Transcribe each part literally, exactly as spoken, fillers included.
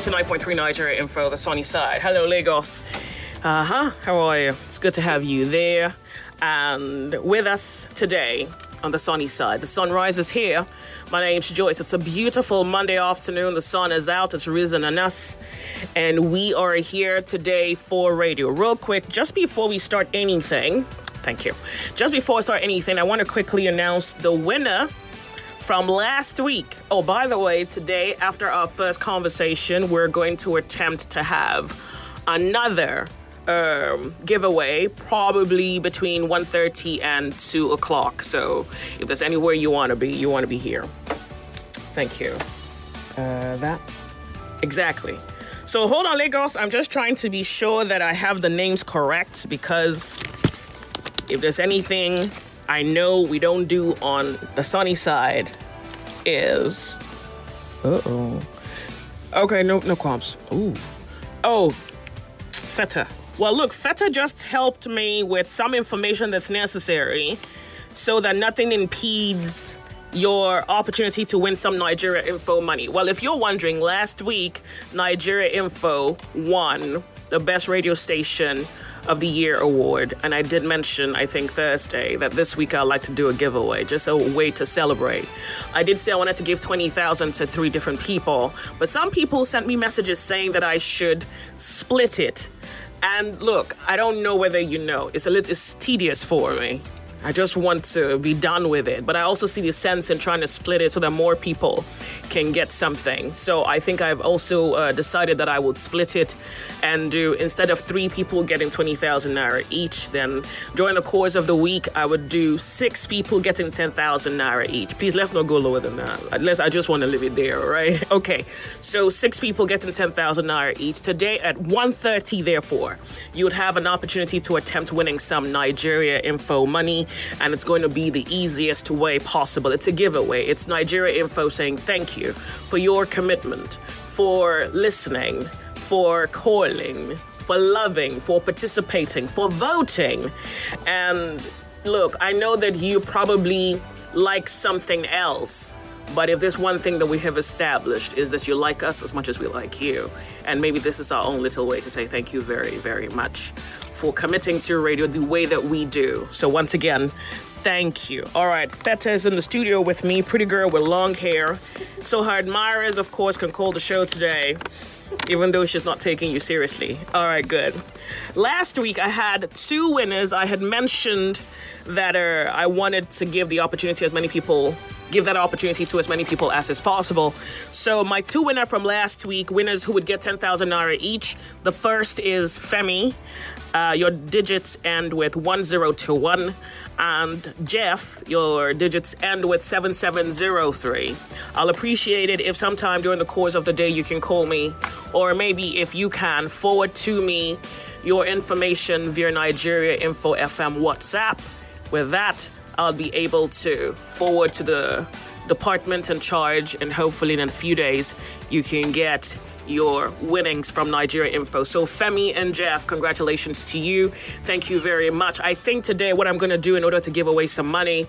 ninety-nine point three Nigeria Info, the sunny side. Hello, Lagos. Uh-huh. How are you? It's good to have you there. And with us today on the sunny side. The sun rises here. My name's Joyce. It's a beautiful Monday afternoon. The sun is out. It's risen on us. And we are here today for radio. Real quick, just before we start anything, thank you. Just before I start anything, I want to quickly announce the winner from last week. Oh, by the way, today, after our first conversation, we're going to attempt to have another um, giveaway, probably between one thirty and two o'clock. So if there's anywhere you want to be, you want to be here. Thank you. Uh, that? Exactly. So hold on, Lagos. I'm just trying to be sure that I have the names correct, because if there's anything I know we don't do on the sunny side is... Uh-oh. Okay, no no qualms. Ooh. Oh, Feta. Well, look, Feta just helped me with some information that's necessary so that nothing impedes your opportunity to win some Nigeria Info money. Well, if you're wondering, last week, Nigeria Info won the Best Radio Station of the Year award. And I did mention, I think Thursday, that this week I'd like to do a giveaway, just a way to celebrate. I did say I wanted to give twenty thousand to three different people, but some people sent me messages saying that I should split it. And look, I don't know whether you know, it's a little, it's tedious for me. I just want to be done with it. But I also see the sense in trying to split it so that more people can get something. So I think I've also uh, decided that I would split it and do, instead of three people getting twenty thousand naira each, then during the course of the week, I would do six people getting ten thousand naira each. Please, let's not go lower than that. Unless I just want to leave it there, right? Okay, so six people getting ten thousand naira each. Today at one thirty, therefore, you would have an opportunity to attempt winning some Nigeria Info money. And it's going to be the easiest way possible. It's a giveaway. It's Nigeria Info saying thank you for your commitment, for listening, for calling, for loving, for participating, for voting. And look, I know that you probably like something else, but if there's one thing that we have established is that you like us as much as we like you. And maybe this is our own little way to say thank you very, very much for committing to radio the way that we do. So once again, thank you. All right, Feta is in the studio with me, pretty girl with long hair. So her admirers, of course, can call the show today, even though she's not taking you seriously. All right, good. Last week, I had two winners. I had mentioned that uh, I wanted to give the opportunity as many people give that opportunity to as many people as is possible. So my two winners from last week, winners who would get ten thousand naira each. The first is Femi. Uh, your digits end with one zero two one. And Jeff, your digits end with seven seven zero three. I'll appreciate it if sometime during the course of the day you can call me, or maybe if you can forward to me your information via Nigeria Info F M WhatsApp. With that, I'll be able to forward to the department in charge, and hopefully in a few days you can get your winnings from Nigeria Info. So Femi and Jeff, congratulations to you. Thank you very much. I think today what I'm going to do in order to give away some money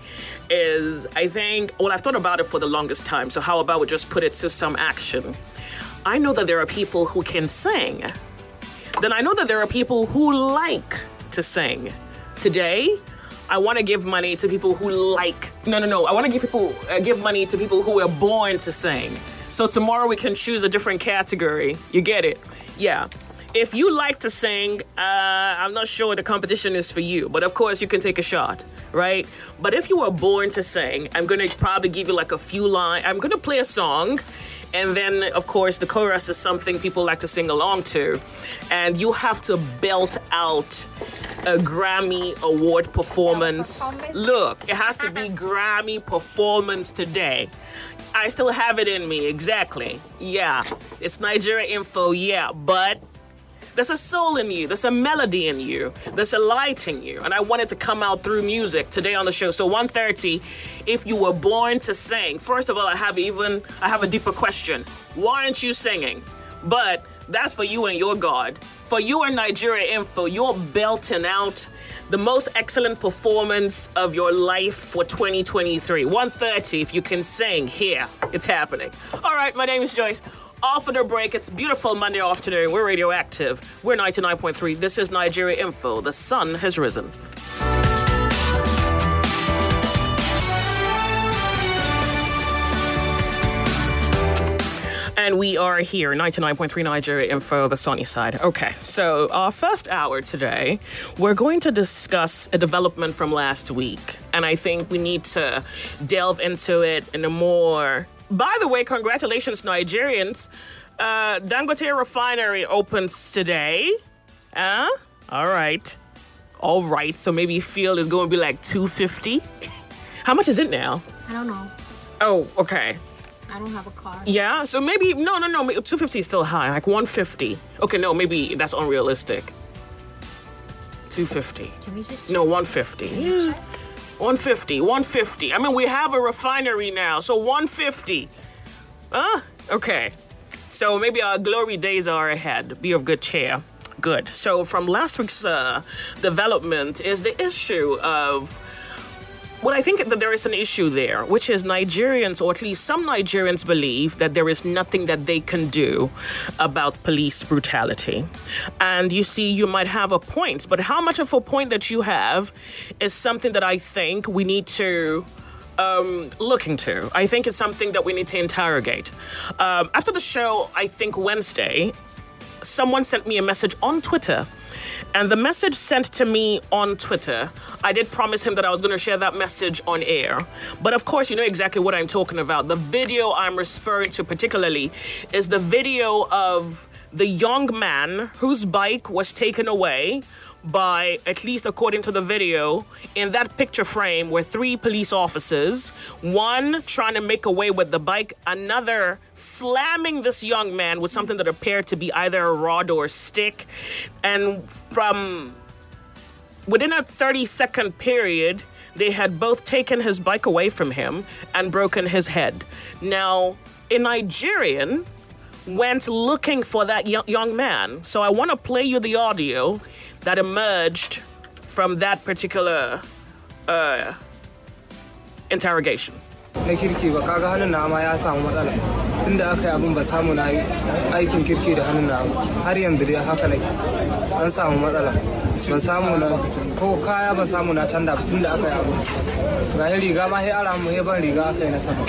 is, I think, well, I've thought about it for the longest time. So how about we just put it to some action? I know that there are people who can sing. Then I know that there are people who like to sing. Today, I want to give money to people who like, no, no, no. I want to give people, uh, give money to people who were born to sing. So tomorrow we can choose a different category. You get it? Yeah. If you like to sing, uh, I'm not sure the competition is for you, but of course you can take a shot, right? But if you were born to sing, I'm going to probably give you like a few lines. I'm going to play a song. And then, of course, the chorus is something people like to sing along to. And you have to belt out a Grammy Award performance. performance. Look, it has to be Grammy performance today. I still have it in me, exactly. Yeah, it's Nigeria Info, yeah, but there's a soul in you, there's a melody in you, there's a light in you, and I want it to come out through music today on the show. So one thirty, if you were born to sing, first of all, I have even, I have a deeper question. Why aren't you singing? But that's for you and your God. For you and Nigeria Info, you're belting out the most excellent performance of your life for twenty twenty-three. one thirty, if you can sing, here, it's happening. All right, my name is Joyce. off of the break. It's beautiful Monday afternoon. We're radioactive. We're ninety-nine point three. This is Nigeria Info. The sun has risen. And we are here, ninety-nine point three Nigeria Info, the sunny side. Okay, so our first hour today, we're going to discuss a development from last week. And I think we need to delve into it in a more... By the way, congratulations, Nigerians. Uh, Dangote Refinery opens today. Huh? All right. All right, so maybe fuel is going to be like two fifty. How much is it now? I don't know. Oh, okay. I don't have a car. Yeah, so maybe, no, no, no, two fifty is still high, like one fifty. Okay, no, maybe that's unrealistic. two fifty. Can we just check? No, one fifty. Yeah. one fifty, one fifty. I mean, we have a refinery now, so one fifty. Huh? Okay. So maybe our glory days are ahead. Be of good cheer. Good. So from last week's uh, development is the issue of... Well, I think that there is an issue there, which is Nigerians, or at least some Nigerians, believe that there is nothing that they can do about police brutality. And you see, you might have a point, but how much of a point that you have is something that I think we need to um, look into. I think it's something that we need to interrogate. Um, after the show, I think Wednesday, someone sent me a message on Twitter. And the message sent to me on Twitter, I did promise him that I was going to share that message on air. But of course, you know exactly what I'm talking about. The video I'm referring to particularly is the video of the young man whose bike was taken away by, at least according to the video, in that picture frame were three police officers, one trying to make away with the bike, another slamming this young man with something that appeared to be either a rod or a stick. And from within a thirty second period, they had both taken his bike away from him and broken his head. Now, a Nigerian went looking for that young man. So I want to play you the audio that emerged from that particular uh, interrogation. Na kirki ba kaga hannun na ma ya samu matsala tunda aka yi abin ba samu na aikin kirki da hannun na har yanzu dai haka nake an samu matsala ban samu na ko kaya ban samu na tanda tunda aka yi abin ga riga ma sai ara mu sai ban riga aka yi na saka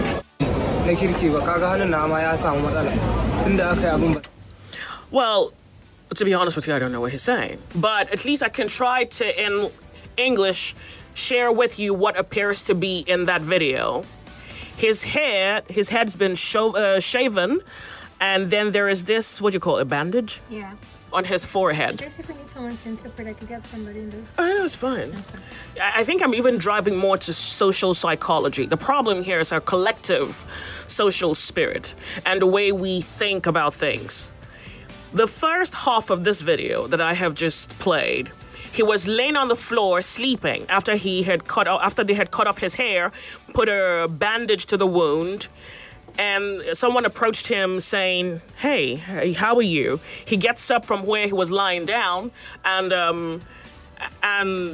na kirki ba kaga hannun na ma ya samu matsala tunda aka yi abin ba. Well, to be honest with you, I don't know what he's saying. But at least I can try to, in English, share with you what appears to be in that video. His hair, his head's been sho- uh, shaven, and then there is this, what do you call it, a bandage? Yeah. On his forehead. Just if we need someone to interpret, I could get somebody in this. Oh, no, it's fine. Okay. I think I'm even driving more to social psychology. The problem here is our collective social spirit and the way we think about things. The first half of this video that I have just played, he was laying on the floor sleeping after he had cut off, after they had cut off his hair, put a bandage to the wound, and someone approached him saying, "Hey, how are you?" He gets up from where he was lying down, and um, and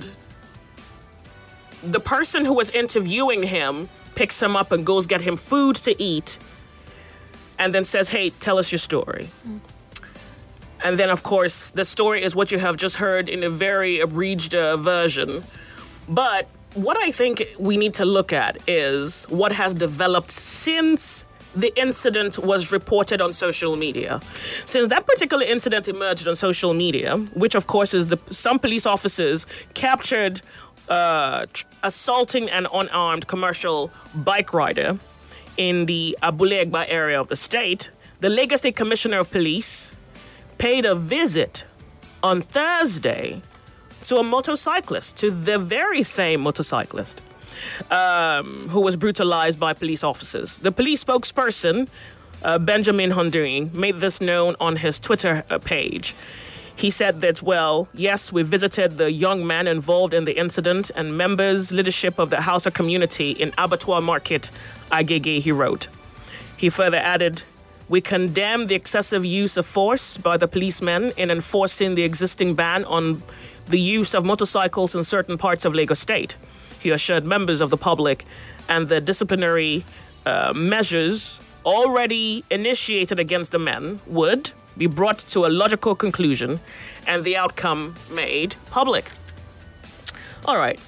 the person who was interviewing him picks him up and goes get him food to eat, and then says, "Hey, tell us your story." Mm. And then, of course, the story is what you have just heard in a very abridged uh, version. But what I think we need to look at is what has developed since the incident was reported on social media. Since that particular incident emerged on social media, which, of course, is the some police officers captured uh, tr- assaulting an unarmed commercial bike rider in the Abulegba area of the state, the Lagos State Commissioner of Police paid a visit on Thursday to a motorcyclist, to the very same motorcyclist um, who was brutalized by police officers. The police spokesperson, uh, Benjamin Hunduin, made this known on his Twitter page. He said that, well, yes, we visited the young man involved in the incident and members, leadership of the Hausa community in Abattoir Market, Agege, he wrote. He further added, "We condemn the excessive use of force by the policemen in enforcing the existing ban on the use of motorcycles in certain parts of Lagos State." He assured members of the public and the disciplinary uh, measures already initiated against the men would be brought to a logical conclusion and the outcome made public. All right.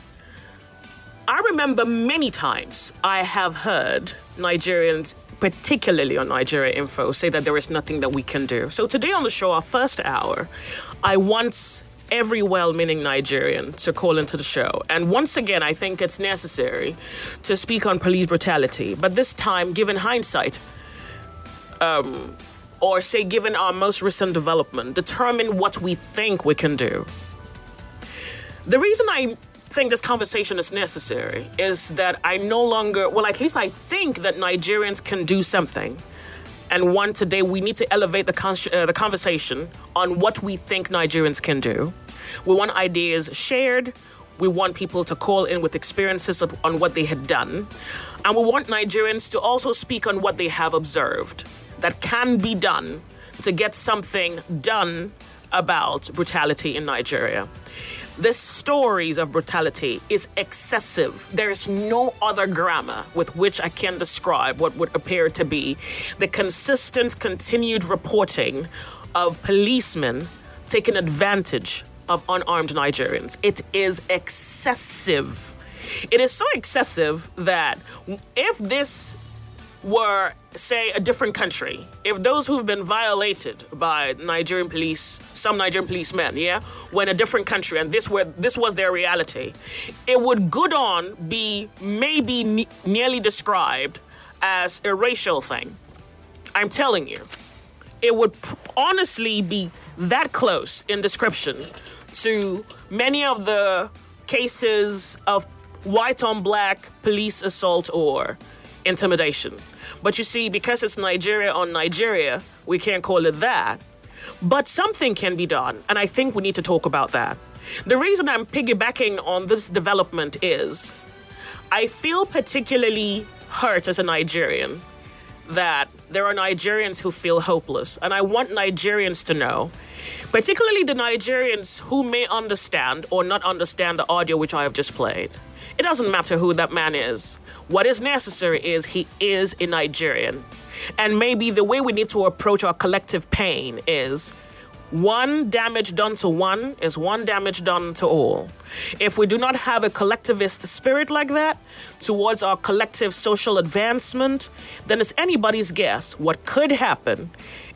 I remember many times I have heard Nigerians, particularly on Nigeria Info, say that there is nothing that we can do. So today on the show, our first hour, I want every well-meaning Nigerian to call into the show. And once again, I think it's necessary to speak on police brutality. But this time, given hindsight, um, or say given our most recent development, determine what we think we can do. The reason I think this conversation is necessary is that I no longer, well, at least I think that Nigerians can do something. And one, today we need to elevate the, con- uh, the conversation on what we think Nigerians can do. We want ideas shared. We want people to call in with experiences of, on what they had done. And we want Nigerians to also speak on what they have observed that can be done to get something done about brutality in Nigeria. The stories of brutality is excessive. There is no other grammar with which I can describe what would appear to be the consistent, continued reporting of policemen taking advantage of unarmed Nigerians. It is excessive. It is so excessive that if this were, say, a different country, if those who've been violated by Nigerian police, some Nigerian policemen, yeah, were in a different country and this were this was their reality, it would good on be maybe ne- nearly described as a racial thing. I'm telling you, it would pr- honestly be that close in description to many of the cases of white on black police assault or intimidation. But you see, because it's Nigeria on Nigeria, we can't call it that. But something can be done, and I think we need to talk about that. The reason I'm piggybacking on this development is I feel particularly hurt as a Nigerian that there are Nigerians who feel hopeless, and I want Nigerians to know, particularly the Nigerians who may understand or not understand the audio which I have just played. It doesn't matter who that man is. What is necessary is he is a Nigerian. And maybe the way we need to approach our collective pain is one damage done to one is one damage done to all. If we do not have a collectivist spirit like that towards our collective social advancement, then it's anybody's guess what could happen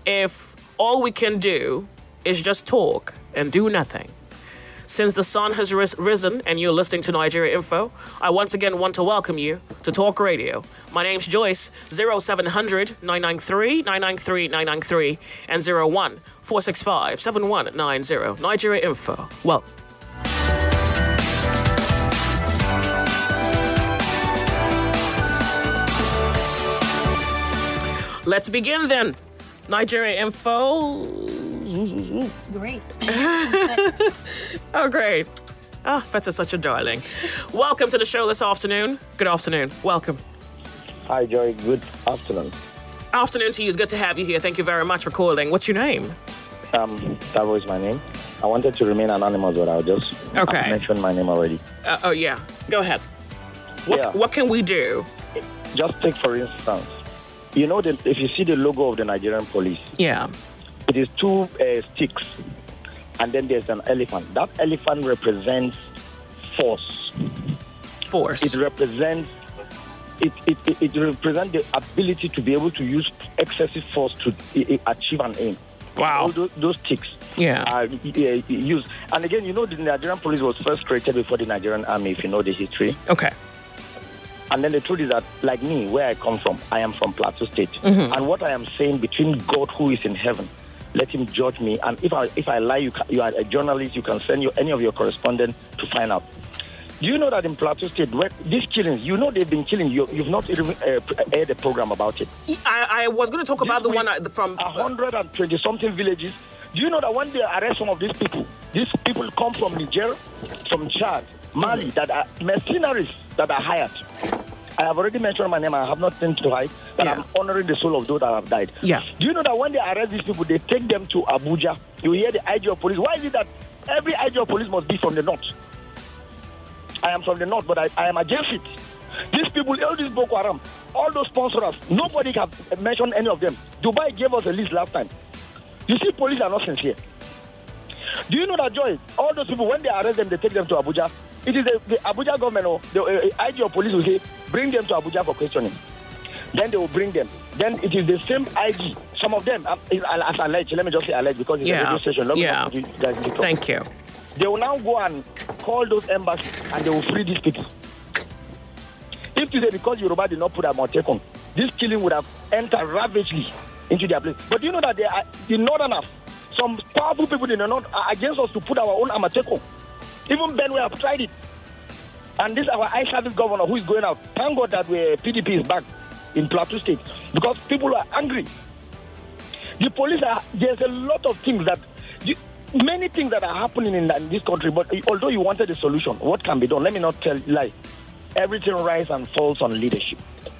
if all we can do is just talk and do nothing. Since the sun has ris- risen and you're listening to Nigeria Info, I once again want to welcome you to Talk Radio. My name's Joyce, zero seven hundred, nine nine three, nine nine three, nine nine three, and zero one, four six five, seven one nine zero. Nigeria Info. Well, let's begin then. Nigeria Info. Great. Oh, great. Ah, oh, Fet's such a darling. Welcome to the show this afternoon. Good afternoon. Welcome. Hi, Joy. Good afternoon. Afternoon to you. It's good to have you here. Thank you very much for calling. What's your name? Um, Tavo is my name. I wanted to remain anonymous, but I'll just okay. mention my name already. Uh, oh, yeah. Go ahead. What, yeah. what can we do? Just take, for instance, you know, that if you see the logo of the Nigerian police, yeah, it is two uh, sticks, and then there's an elephant. That elephant represents force. Force. It represents it. It, it, it represents the ability to be able to use excessive force to uh, achieve an aim. Wow. All those, those sticks yeah. are uh, used. And again, you know, the Nigerian police was first created before the Nigerian army, if you know the history. Okay. And then the truth is that, like me, where I come from, I am from Plateau State. Mm-hmm. And what I am saying, between God who is in heaven, let him judge me. And if I if I lie, you, can, you are a journalist, you can send your, any of your correspondents to find out. Do you know that in Plateau State, where these killings, you know they've been killing, you, you've not even uh, aired a program about it. I, I was going to talk about the one from... one hundred twenty-something villages. Do you know that when they arrest some of these people, these people come from Niger, from Chad, Mali, mm-hmm. that are mercenaries that are hired. I have already mentioned my name. I have nothing to hide. That yeah. I'm honoring the soul of those that have died. Yeah. Do you know that when they arrest these people, they take them to Abuja? You hear the I G of police. Why is it that every I G of police must be from the north? I am from the north, but I, I am a Jefit. These people, all these Boko Haram, all those sponsors, nobody have mentioned any of them. Dubai gave us a list last time. You see, police are not sincere. Do you know that, Joy? All those people, when they arrest them, they take them to Abuja. It is the, the Abuja government or the uh, I G of police will say, bring them to Abuja for questioning. Then they will bring them. Then it is the same I G. Some of them, uh, as alleged, let me just say alleged because it's yeah. a radio station. Let me yeah. you guys Thank you. They will now go and call those embassies and they will free these people. If today, because Yoruba did not put a Motekon, this killing would have entered ravagely into their place. But do you know that they are, the Northerners, some powerful people in the North are against us to put our own Amatekon. Even Ben, we have tried it. And this is our eye service governor who is going out. Thank God that we, P D P is back in Plateau State because people are angry. The police are, there's a lot of things that, you, many things that are happening in, in this country, but although you wanted a solution, what can be done? Let me not tell you, lie. Everything rises and falls on leadership.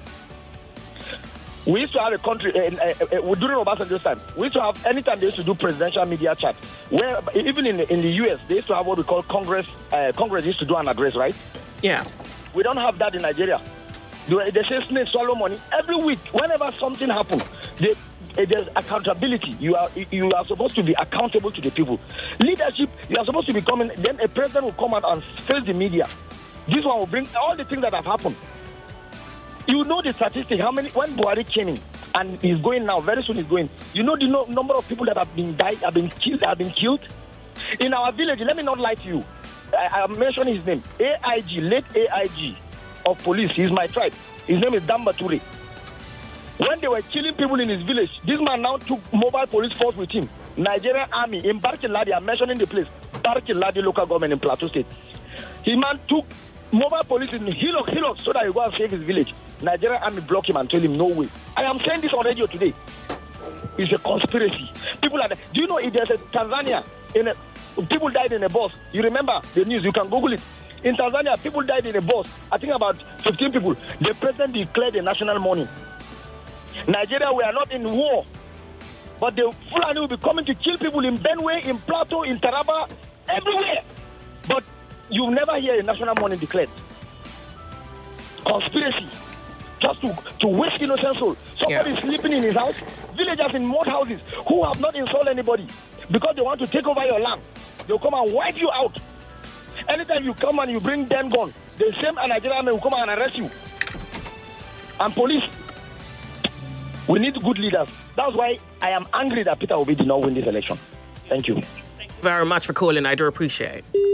We used to have a country, uh, uh, uh, during Obasanjo's time, we used to have, anytime they used to do presidential media chat, where even in the, in the U S, they used to have what we call Congress, uh, Congress used to do an address, right? Yeah. We don't have that in Nigeria. They, they say snake swallow money. Every week, whenever something happens, they, uh, there's accountability. You are you are supposed to be accountable to the people. Leadership, you are supposed to be coming, then a president will come out and face the media. This one will bring all the things that have happened. You know the statistic, how many, when Buhari came in, and he's going now, very soon he's going, you know the no, number of people that have been died, have been killed, have been killed? In our village, let me not lie to you, I, I mentioned his name, A I G, late A I G of police, he's my tribe, his name is Damba Ture. When they were killing people in his village, this man now took mobile police force with him, Nigerian army, in Barkin-Ladi, I'm mentioning the place, Barkin-Ladi local government in Plateau State. His man took mobile police in Hillock, Hillock, so that he go and save his village. Nigerian army block him and tell him no way. I am saying this on radio today. It's a conspiracy. People are. Do you know if there's a Tanzania in a, people died in a bus? You remember the news? You can Google it. In Tanzania, people died in a bus. I think about fifteen people. The president declared a national mourning. Nigeria, we are not in war, but the Fulani will be coming to kill people in Benue, in Plateau, in Taraba, everywhere. But you never hear a national mourning declared. Conspiracy. Just to, to waste innocent soul. Somebody yeah. is sleeping in his house. Villagers in mud houses who have not insulted anybody because they want to take over your land. They'll come and wipe you out. Anytime you come and you bring them gun, the same Nigerian men will come and arrest you. And police. We need good leaders. That's why I am angry that Peter Obi did not win this election. Thank you. Thank you very much for calling. I do appreciate it.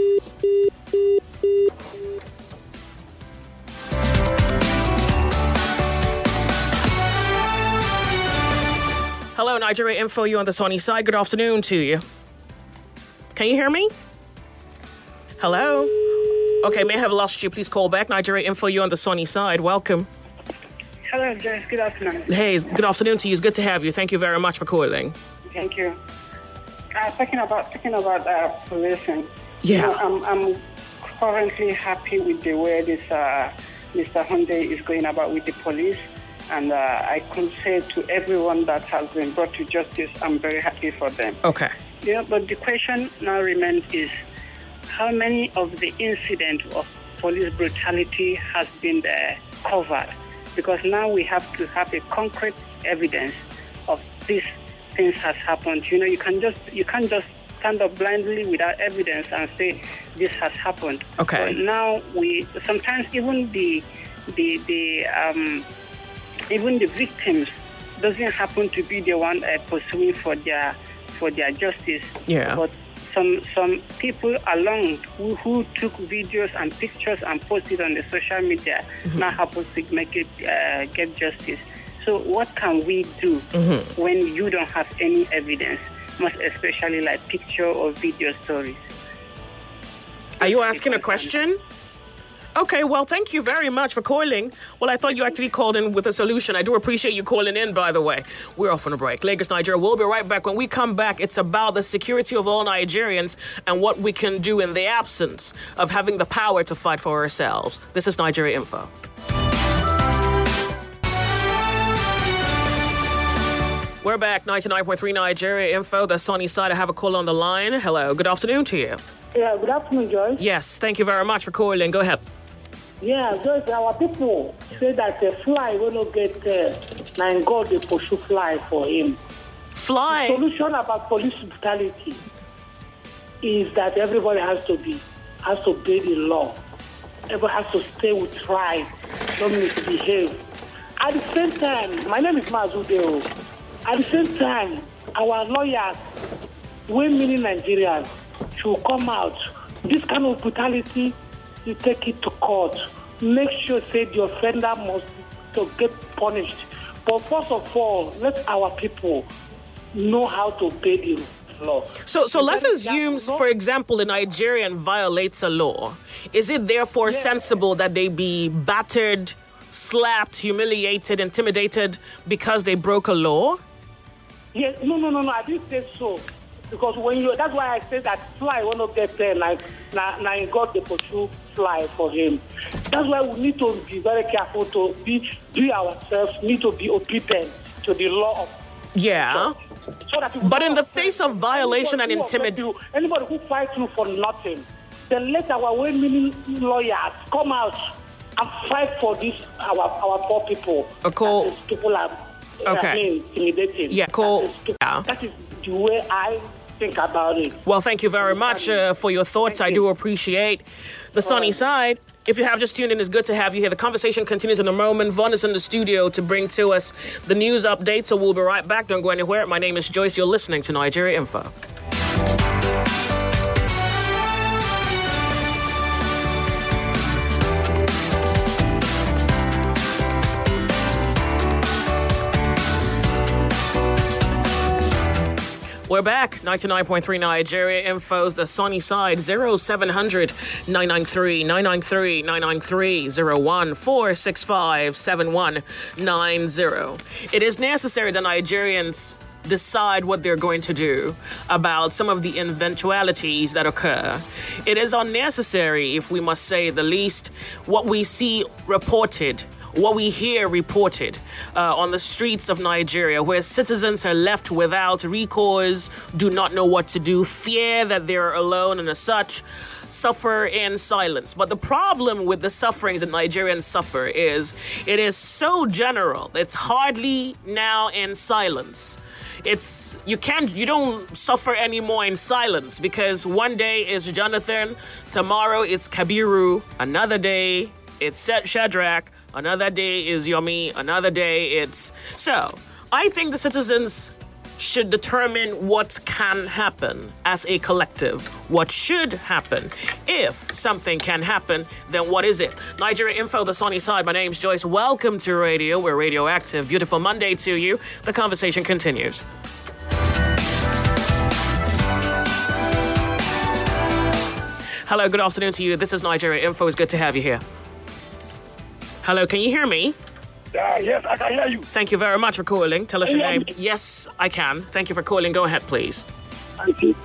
Hello, Nigeria Info, you on the sunny side. Good afternoon to you. Can you hear me? Hello? Okay, may have lost you. Please call back. Nigeria Info, you on the sunny side. Welcome. Hello, Joyce. Good afternoon. Hey, good afternoon to you. It's good to have you. Thank you very much for calling. Thank you. Uh, talking about talking about uh, policing. Yeah. You know, I'm, I'm currently happy with the way this uh, Mister Hyundai is going about with the police. And uh, I could say to everyone that has been brought to justice, I'm very happy for them. Okay. You know, but the question now remains is how many of the incident of police brutality has been uh, covered? Because now we have to have a concrete evidence of these things has happened. You know, you can just you can't just stand up blindly without evidence and say this has happened. Okay. But now we sometimes even the the the um. even the victims doesn't happen to be the one uh, pursuing for their for their justice. Yeah. But some some people along who, who took videos and pictures and posted on the social media mm-hmm. now happen to make it uh, get justice. So what can we do mm-hmm. when you don't have any evidence, most especially like picture or video stories? Are you asking a question? Okay, well, thank you very much for calling. Well, I thought you actually called in with a solution. I do appreciate you calling in, by the way. We're off on a break. Lagos, Nigeria. We'll be right back. When we come back, it's about the security of all Nigerians and what we can do in the absence of having the power to fight for ourselves. This is Nigeria Info. We're back, ninety-nine point three Nigeria Info, the sunny side. I have a call on the line. Hello, good afternoon to you. Yeah, good afternoon, Joyce. Yes, thank you very much for calling. Go ahead. Yeah, just our people say that a fly will not get uh, now God they pursue fly for him. Fly. The solution about police brutality is that everybody has to be has to obey the law. Everybody has to stay with pride, don't misbehave. At the same time, my name is Mazudeo. At the same time, our lawyers, we meaning Nigerians, should come out. This kind of brutality, you take it to court. Make sure say the offender must to get punished. But first of all, let our people know how to obey the law. So, so let's assume, for example, a Nigerian violates a law. Is it therefore yeah. sensible that they be battered, slapped, humiliated, intimidated because they broke a law? Yes, no, no, no, no. I didn't say so. Because when you, that's why I said that fly will not get there. Like, now, now God, they pursue fly for him. That's why we need to be very careful to be, be ourselves, need to be obedient to the law of yeah. So that but in the face of violation and intimidation, anybody who fights you for nothing, then let our well-meaning lawyers come out and fight for this our our poor people. A call. People are okay. I mean, intimidating. Yeah, cool. That is, yeah. that is the way I think about it. Well, thank you very much uh, for your thoughts. Thank I do you. appreciate the sunny right. side. If you have just tuned in, it's good to have you here. The conversation continues in a moment. Vaughn is in the studio to bring to us the news update, so we'll be right back. Don't go anywhere. My name is Joyce. You're listening to Nigeria Info. We're back. ninety-nine point three Nigeria Info's The Sunny Side. zero seven hundred nine nine three nine nine three nine nine three zero one four six five seven one nine zero. It is necessary that Nigerians decide what they're going to do about some of the eventualities that occur. It is unnecessary, if we must say the least, what we see reported, what we hear reported uh, on the streets of Nigeria, where citizens are left without recourse, do not know what to do, fear that they're alone, and as such, suffer in silence. But the problem with the sufferings that Nigerians suffer is it is so general. It's hardly now in silence. It's you can't you don't suffer anymore in silence, because one day is Jonathan, tomorrow it's Kabiru, another day it's Shadrach, another day is Yomi, another day it's... So, I think the citizens should determine what can happen as a collective. What should happen? If something can happen, then what is it? Nigeria Info, The Sunny Side. My name's Joyce. Welcome to radio. We're radioactive. Beautiful Monday to you. The conversation continues. Hello, good afternoon to you. This is Nigeria Info. It's good to have you here. Hello, can you hear me? Uh, yes, I can hear you. Thank you very much for calling. Tell us your name. Me? Yes, I can. Thank you for calling. Go ahead, please. Thank you.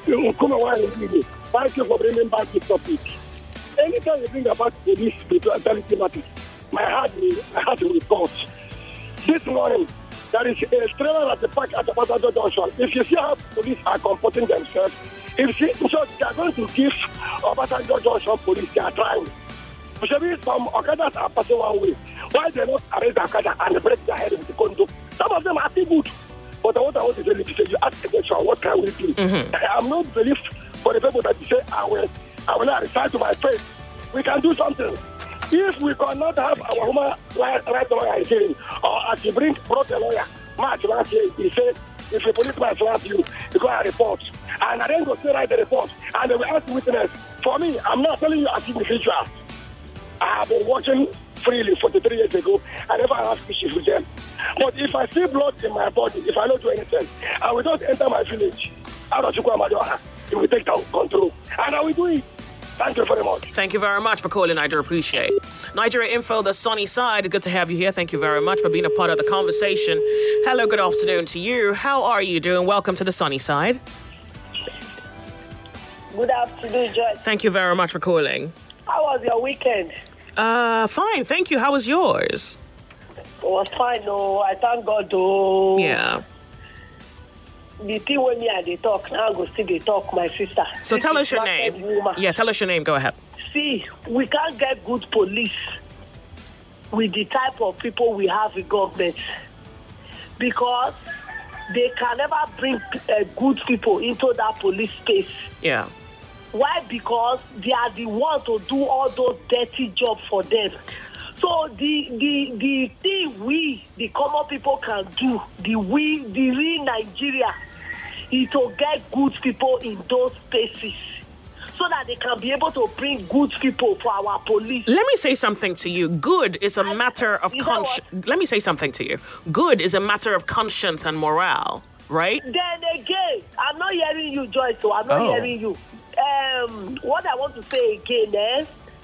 Thank you for bringing back this topic. Anytime you think about police brutality matters, my heart will, my heart will touch. This morning, there is a trailer at the park at the Obasanjo Junction. If you see how police are comporting themselves, if you see, so they are going to give Obasanjo Junction police their trying. Some Okadas are passing one way. Why they not arrest the Okada and break their head with the condo? Some of them are still good. But what I want to tell you is you ask again, what can we do? Mm-hmm. I am not belief for the people that say, I will, I will not recite to my faith. We can do something. If we cannot have our human right lawyer hearing, or as you bring, brought a lawyer, March last year, he said, if a policeman slaps you, you go and report. And I then go to write the report. And they will ask the witness. For me, I'm not telling you as individual. I have been watching freely forty-three years ago. I never have issues with them. But if I see blood in my body, if I don't do anything, I will just enter my village. Out of Chukwuamadioha, it will take down control. And I will do it. Thank you very much. Thank you very much for calling. I do appreciate it. Nigeria Info, The Sunny Side. Good to have you here. Thank you very much for being a part of the conversation. Hello, good afternoon to you. How are you doing? Welcome to The Sunny Side. Good afternoon, George. Thank you very much for calling. How was your weekend? Uh, fine. Thank you. How was yours? It was fine. No, I thank God. Oh. Yeah. The thing when me and they talk, now I go see they talk, my sister. So this tell us your name. Woman. Yeah, tell us your name. Go ahead. see, we can't get good police with the type of people we have in government because they can never bring uh, good people into that police space. Yeah. Why? Because they are the ones to do all those dirty jobs for them. So the the the thing we, the common people, can do, the we, the real Nigeria, is to get good people in those spaces so that they can be able to bring good people for our police. Let me say something to you. Good is a matter of conscience. Let me say something to you. Good is a matter of conscience and morale, right? Then again, I'm not hearing you, Joyce, so I'm not Oh. hearing you. Um, what I want to say again is,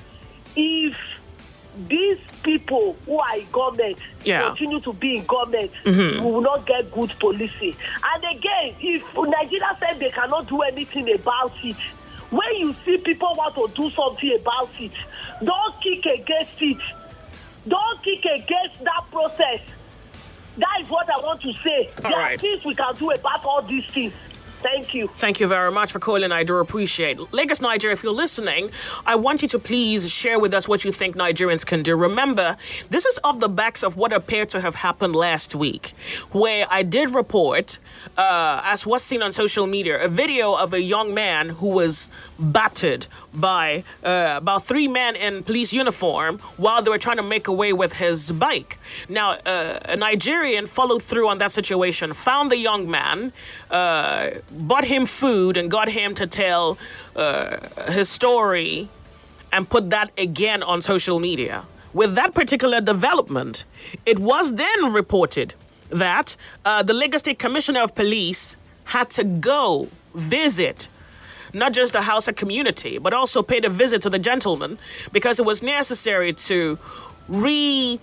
if these people who are in government Yeah. continue to be in government, Mm-hmm. we will not get good policing. And again, if Nigeria said they cannot do anything about it, when you see people want to do something about it, don't kick against it. Don't kick against that process. That is what I want to say. All There right. are things we can do about all these things. Thank you. Thank you very much for calling. I do appreciate. Lagos, Nigeria, if you're listening, I want you to please share with us what you think Nigerians can do. Remember, this is off the backs of what appeared to have happened last week, where I did report, uh, as was seen on social media, a video of a young man who was battered by uh, about three men in police uniform while they were trying to make away with his bike. Now, uh, a Nigerian followed through on that situation, found the young man, uh, bought him food, and got him to tell uh, his story and put that again on social media. With that particular development, it was then reported that uh, the Lagos State Commissioner of Police had to go visit not just the Hausa community, but also paid a visit to the gentleman because it was necessary to reassure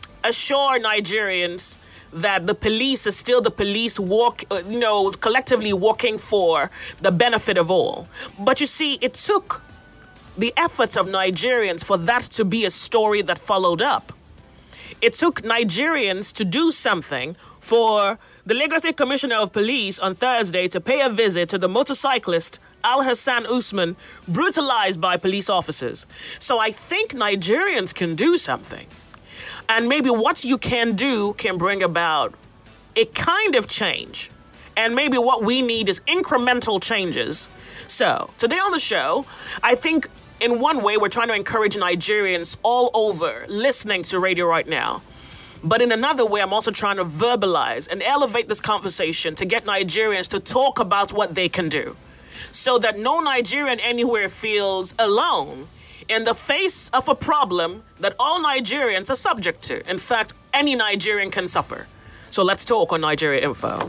Nigerians that the police is still the police, walk, uh, you know, collectively working for the benefit of all. But you see, it took the efforts of Nigerians for that to be a story that followed up. It took Nigerians to do something for the Lagos State Commissioner of Police on Thursday to pay a visit to the motorcyclist Al Hassan Usman, brutalized by police officers. So I think Nigerians can do something. And maybe what you can do can bring about a kind of change. And maybe what we need is incremental changes. So today on the show, I think in one way we're trying to encourage Nigerians all over listening to radio right now. But in another way, I'm also trying to verbalize and elevate this conversation to get Nigerians to talk about what they can do, so that no Nigerian anywhere feels alone in the face of a problem that all Nigerians are subject to. In fact, any Nigerian can suffer. So let's talk on Nigeria Info.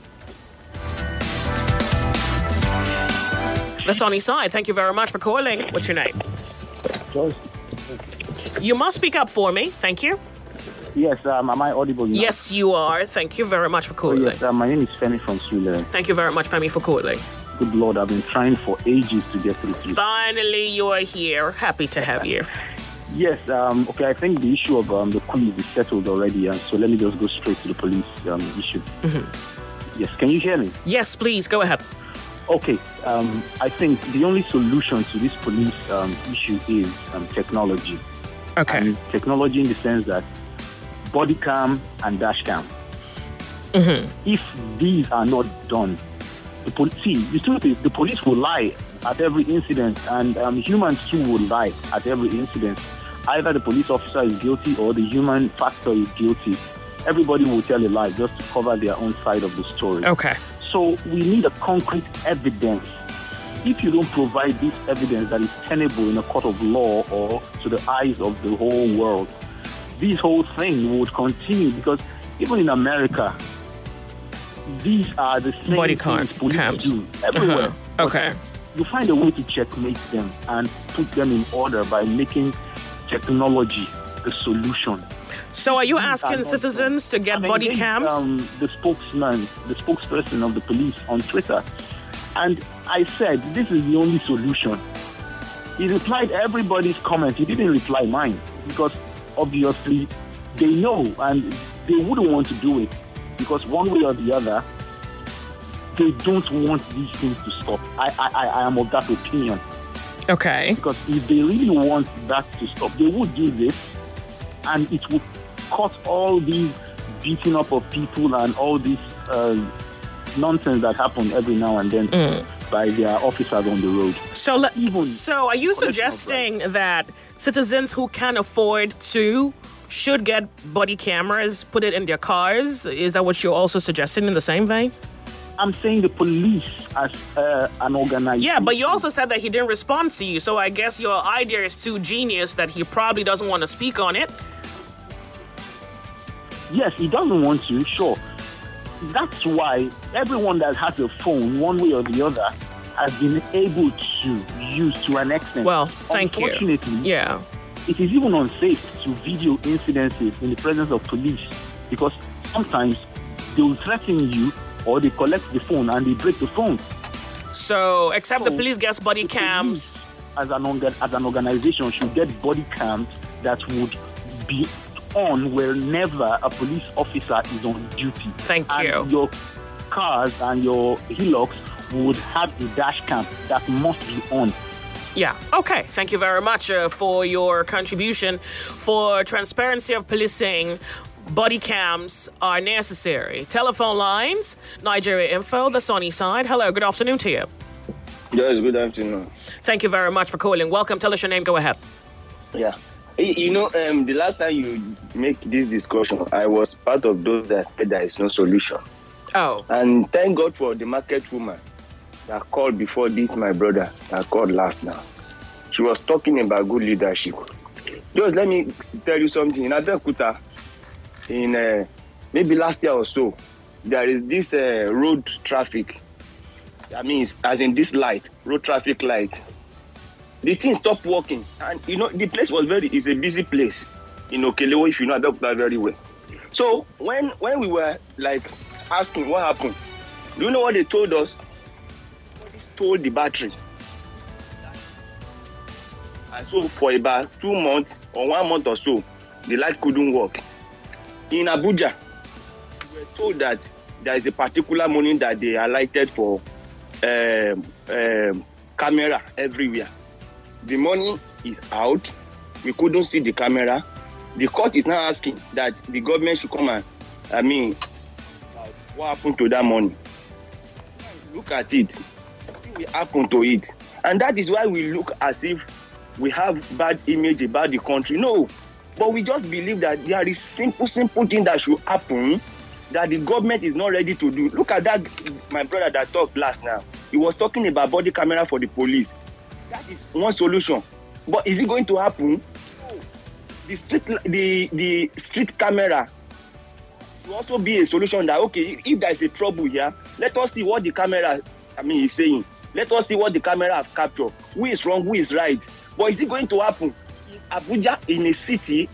The Sunny Side, thank you very much for calling. What's your name? Joyce. You must speak up for me. Thank you. Yes, um, am I audible now? Yes, you are. Thank you very much for Oh, calling. yes, uh, my name is Femi from Sule. Thank you very much, Femi, for calling. Good Lord, I've been trying for ages to get through to you. Finally, you are here. Happy to have you. Yes, um, okay, I think the issue of um, the police is settled already, and so let me just go straight to the police um, issue. Mm-hmm. Yes, can you hear me? Yes, please, go ahead. Okay, um, I think the only solution to this police um, issue is um, technology. Okay. And technology in the sense that body cam and dash cam. Mm-hmm. If these are not done, the police, see, the truth is the police will lie at every incident, and um, humans too will lie at every incident. Either the police officer is guilty or the human factor is guilty. Everybody will tell a lie just to cover their own side of the story. Okay. So we need a concrete evidence. If you don't provide this evidence that is tenable in a court of law or to the eyes of the whole world, this whole thing would continue, because even in America, these are the same Body things cam- police cams. do everywhere. Uh-huh. Okay. You find a way to checkmate them and put them in order by making technology the solution. So are you These are asking not citizens done. to get I body engaged, cams? Um, the spokesman, the spokesperson of the police on Twitter, and I said, this is the only solution. He replied everybody's comment. He didn't reply mine, because obviously they know and they wouldn't want to do it, because one way or the other, they don't want these things to stop. I, I, I am of that opinion. Okay. Because if they really want that to stop, they would do this, and it would cut all these beating up of people and all this uh, nonsense that happen every now and then mm. by their officers on the road. So, le- Even so are you suggesting that citizens who can afford to should get body cameras, put it in their cars? Is that what you're also suggesting in the same vein? I'm saying the police as uh, an organization. Yeah, but you also said that he didn't respond to you, so I guess your idea is too genius that he probably doesn't want to speak on it. Yes, he doesn't want to, sure. That's why everyone that has a phone, one way or the other, has been able to use to an extent. Well, thank you. Unfortunately, yeah. it is even unsafe to video incidences in the presence of police, because sometimes they will threaten you or they collect the phone and they break the phone. So, except so the police gets body cams. As an, as an organization should get body cams that would be on whenever a police officer is on duty. Thank and you. Your cars and your Hilux would have a dash cam that must be on. Yeah. Okay. Thank you very much uh, for your contribution. For transparency of policing, body cams are necessary. Telephone lines, Nigeria Info, the Sunny Side. Hello. Good afternoon to you. Yes, good afternoon. Thank you very much for calling. Welcome. Tell us your name. Go ahead. Yeah. You know, um, the last time you make this discussion, I was part of those that said there is no solution. Oh. And thank God for the market woman that called before this, my brother, that called last now. She was talking about good leadership. Just let me tell you something. In Abeokuta, in uh, maybe last year or so, there is this uh, road traffic. That means, as in this light, road traffic light. The thing stopped working, and you know the place was very is a busy place in Okelewo, if you know Abeokuta very well. So when when we were like asking what happened, do you know what they told us? They stole the battery, and so for about two months or one month or so, the light couldn't work. In Abuja, we were told that there is a particular money that they highlighted for um, um, camera everywhere. The money is out. We couldn't see the camera. The court is now asking that the government should come and, I mean, what happened to that money? Look at it. What happened to it? And that is why we look as if we have bad image about the country. No, but we just believe that there is simple, simple thing that should happen that the government is not ready to do. Look at that, my brother that talked last now. He was talking about body camera for the police. That is one solution. But is it going to happen? No. The street, the, the street camera will also be a solution that, okay, if there is a trouble here, let us see what the camera, I mean, is saying. Let us see what the camera have captured. Who is wrong, who is right. But is it going to happen? In Abuja, in a city,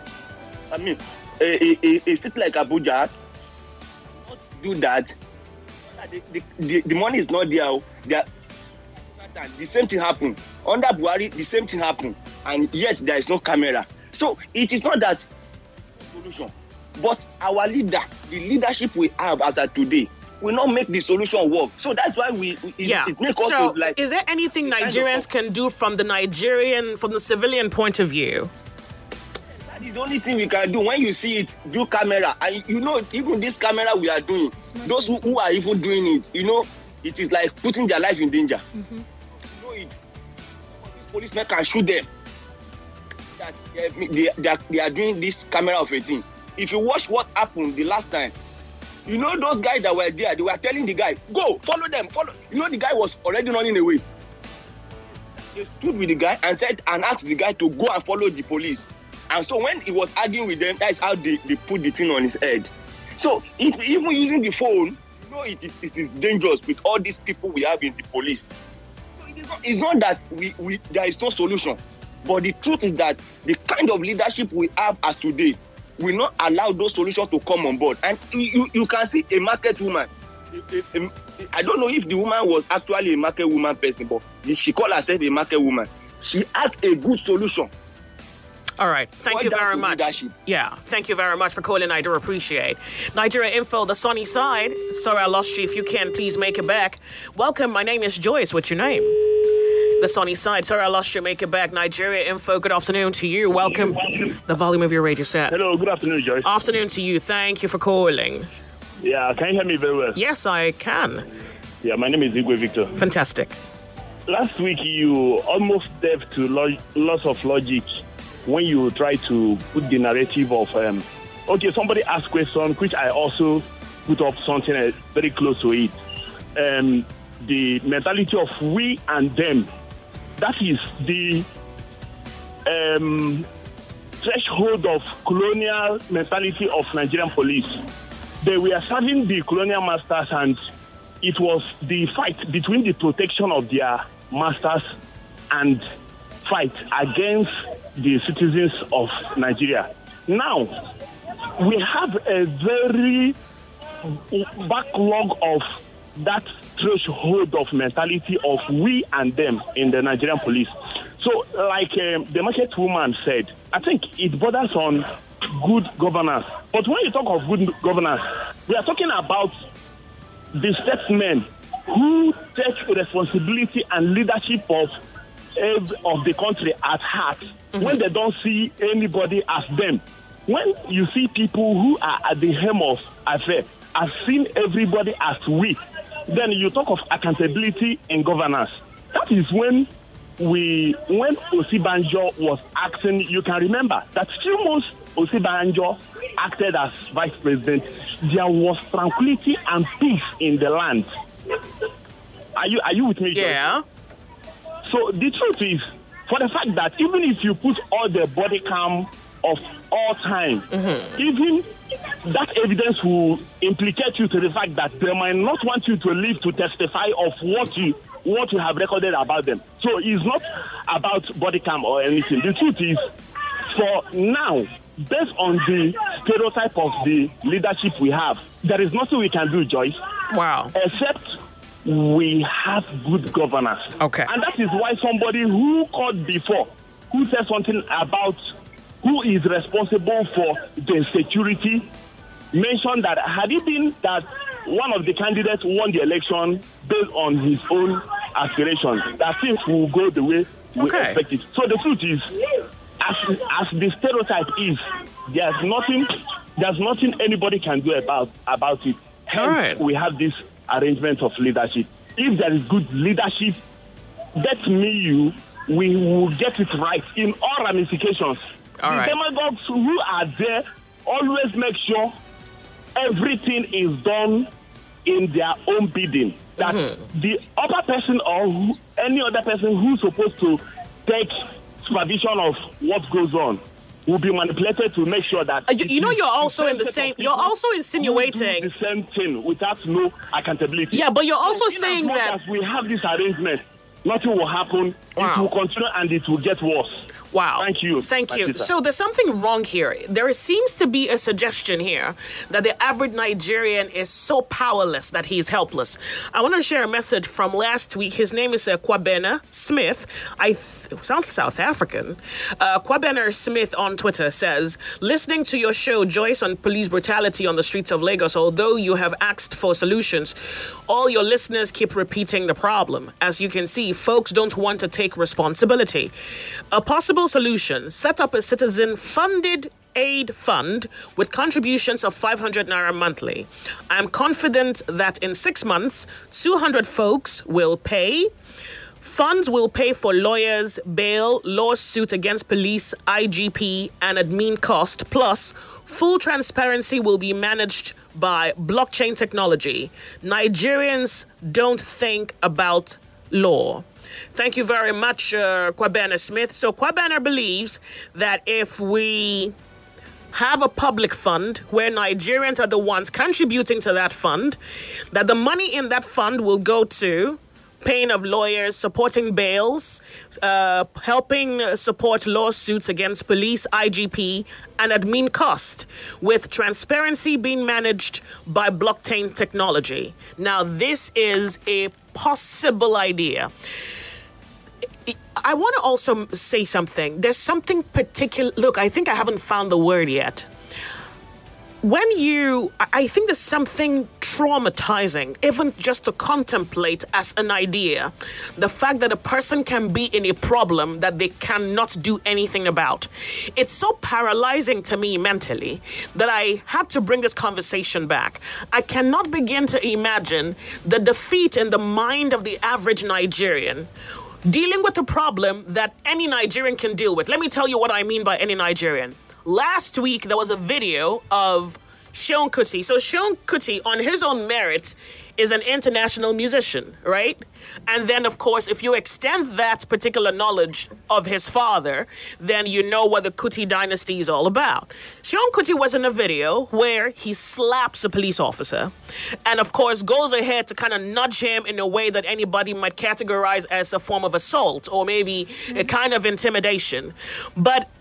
I mean, a, a, a city like Abuja, not do that. The, the, the, the money is not there. There. The same thing happened. Under Buhari, the same thing happened. And yet there is no camera. So it is not that solution. But our leader, the leadership we have as of today, will not make the solution work. So that's why we it, yeah. it makes us so to, like. Is there anything Nigerians of, can do from the Nigerian, from the civilian point of view? That is the only thing we can do. When you see it, do camera. And you know, even this camera we are doing, those who, who are even doing it, you know, it is like putting their life in danger. Mm-hmm. You know it. These policemen can shoot them. That they, they, they, are, they are doing this camera of a thing. If you watch what happened the last time, you know those guys that were there, they were telling the guy, go, follow them, follow. You know the guy was already running away. They stood with the guy and said and asked the guy to go and follow the police. And so when he was arguing with them, that's how they, they put the thing on his head. So it, even using the phone, you know it is it is dangerous with all these people we have in the police. So it is not, it's not that we, we there is no solution. But the truth is that the kind of leadership we have as today will not allow those solutions to come on board. And you, you can see a market woman. I don't know if the woman was actually a market woman person, but she called herself a market woman. She has a good solution. All right. Thank you very much. Leadership. Yeah. Thank you very much for calling. I do appreciate. Nigeria Info, the sunny side. Sorry I lost you. If you can, please make it back. Welcome. My name is Joyce. What's your name? The Sunny Side. Sorry, I lost you. Make it back. Nigeria Info. Good afternoon to you. Welcome. The volume of your radio set. Hello, good afternoon, Joyce. Afternoon to you. Thank you for calling. Yeah, can you hear me very well? Yes, I can. Yeah, my name is Igwe Victor. Fantastic. Last week, you almost deaf to lo- loss of logic when you try to put the narrative of, um, okay, somebody asked question, which I also put up something uh, very close to it. Um, the mentality of we and them. That is the um, threshold of colonial mentality of Nigerian police. They were serving the colonial masters, and it was the fight between the protection of their masters and fight against the citizens of Nigeria. Now, we have a very backlog of that threshold of mentality of we and them in the Nigerian police. So, like um, the market woman said, I think it borders on good governance. But when you talk of good governance, we are talking about the statesmen who take responsibility and leadership of of the country at heart. Mm-hmm. When they don't see anybody as them, when you see people who are at the helm of affairs, have seen everybody as we, then you talk of accountability in governance. That is when we, when Osibanjo was acting, you can remember that few months Osibanjo acted as vice president, there was tranquility and peace in the land. Are you are you with me? Yeah. So the truth is, for the fact that even if you put all the body cam of all time, mm-hmm. even that evidence will implicate you to the fact that they might not want you to live to testify of what you what you have recorded about them. So it's not about body cam or anything. The truth is, for now, based on the stereotype of the leadership we have, there is nothing we can do, Joyce. Wow. Except we have good governance. Okay. And that is why somebody who called before, who said something about who is responsible for the security, mentioned that had it been that one of the candidates won the election based on his own aspirations, that things will go the way we okay. expect it. So the truth is, as, as the stereotype is, there's nothing there's nothing anybody can do about about it. Hence, all right. we have this arrangement of leadership. If there is good leadership, that me you, we will get it right in all ramifications. All the right. demagogues who are there always make sure everything is done in their own bidding. That mm-hmm. the upper person or who, any other person who's supposed to take supervision of what goes on will be manipulated to make sure that... Uh, you, you know, you're also in the same... You're also insinuating... the same thing without no accountability. Yeah, but you're also so saying as that... as we have this arrangement, nothing will happen. Wow. It will continue and it will get worse. Wow. Thank you. Thank you. Sister. So there's something wrong here. There seems to be a suggestion here that the average Nigerian is so powerless that he's helpless. I want to share a message from last week. His name is uh, Kwabena Smith. I th- sounds South African. Uh, Kwabena Smith on Twitter says, listening to your show, Joyce, on police brutality on the streets of Lagos, although you have asked for solutions, all your listeners keep repeating the problem. As you can see, folks don't want to take responsibility. A possible solution: set up a citizen-funded aid fund with contributions of five hundred naira monthly. I'm confident that in six months, two hundred folks will pay. Funds will pay for lawyers, bail, lawsuit against police, I G P, and admin cost. Plus, full transparency will be managed by blockchain technology. Nigerians don't think about law. Thank you very much, uh, Kwabena Smith. So Kwabena believes that if we have a public fund where Nigerians are the ones contributing to that fund, that the money in that fund will go to paying of lawyers, supporting bails, uh, helping support lawsuits against police, I G P, and admin cost, with transparency being managed by blockchain technology. Now, this is a possible idea. I want to also say something. There's something particular. Look, I think I haven't found the word yet. when you, I think there's something traumatizing, even just to contemplate as an idea, the fact that a person can be in a problem that they cannot do anything about. It's so paralyzing to me mentally that I have to bring this conversation back. I cannot begin to imagine the defeat in the mind of the average Nigerian dealing with a problem that any Nigerian can deal with. Let me tell you what I mean by any Nigerian. Last week, there was a video of Seun Kuti. So Seun Kuti, on his own merit, is an international musician, right? And then, of course, if you extend that particular knowledge of his father, then you know what the Kuti dynasty is all about. Seun Kuti was in a video where he slaps a police officer and, of course, goes ahead to kind of nudge him in a way that anybody might categorize as a form of assault or maybe mm-hmm. a kind of intimidation. But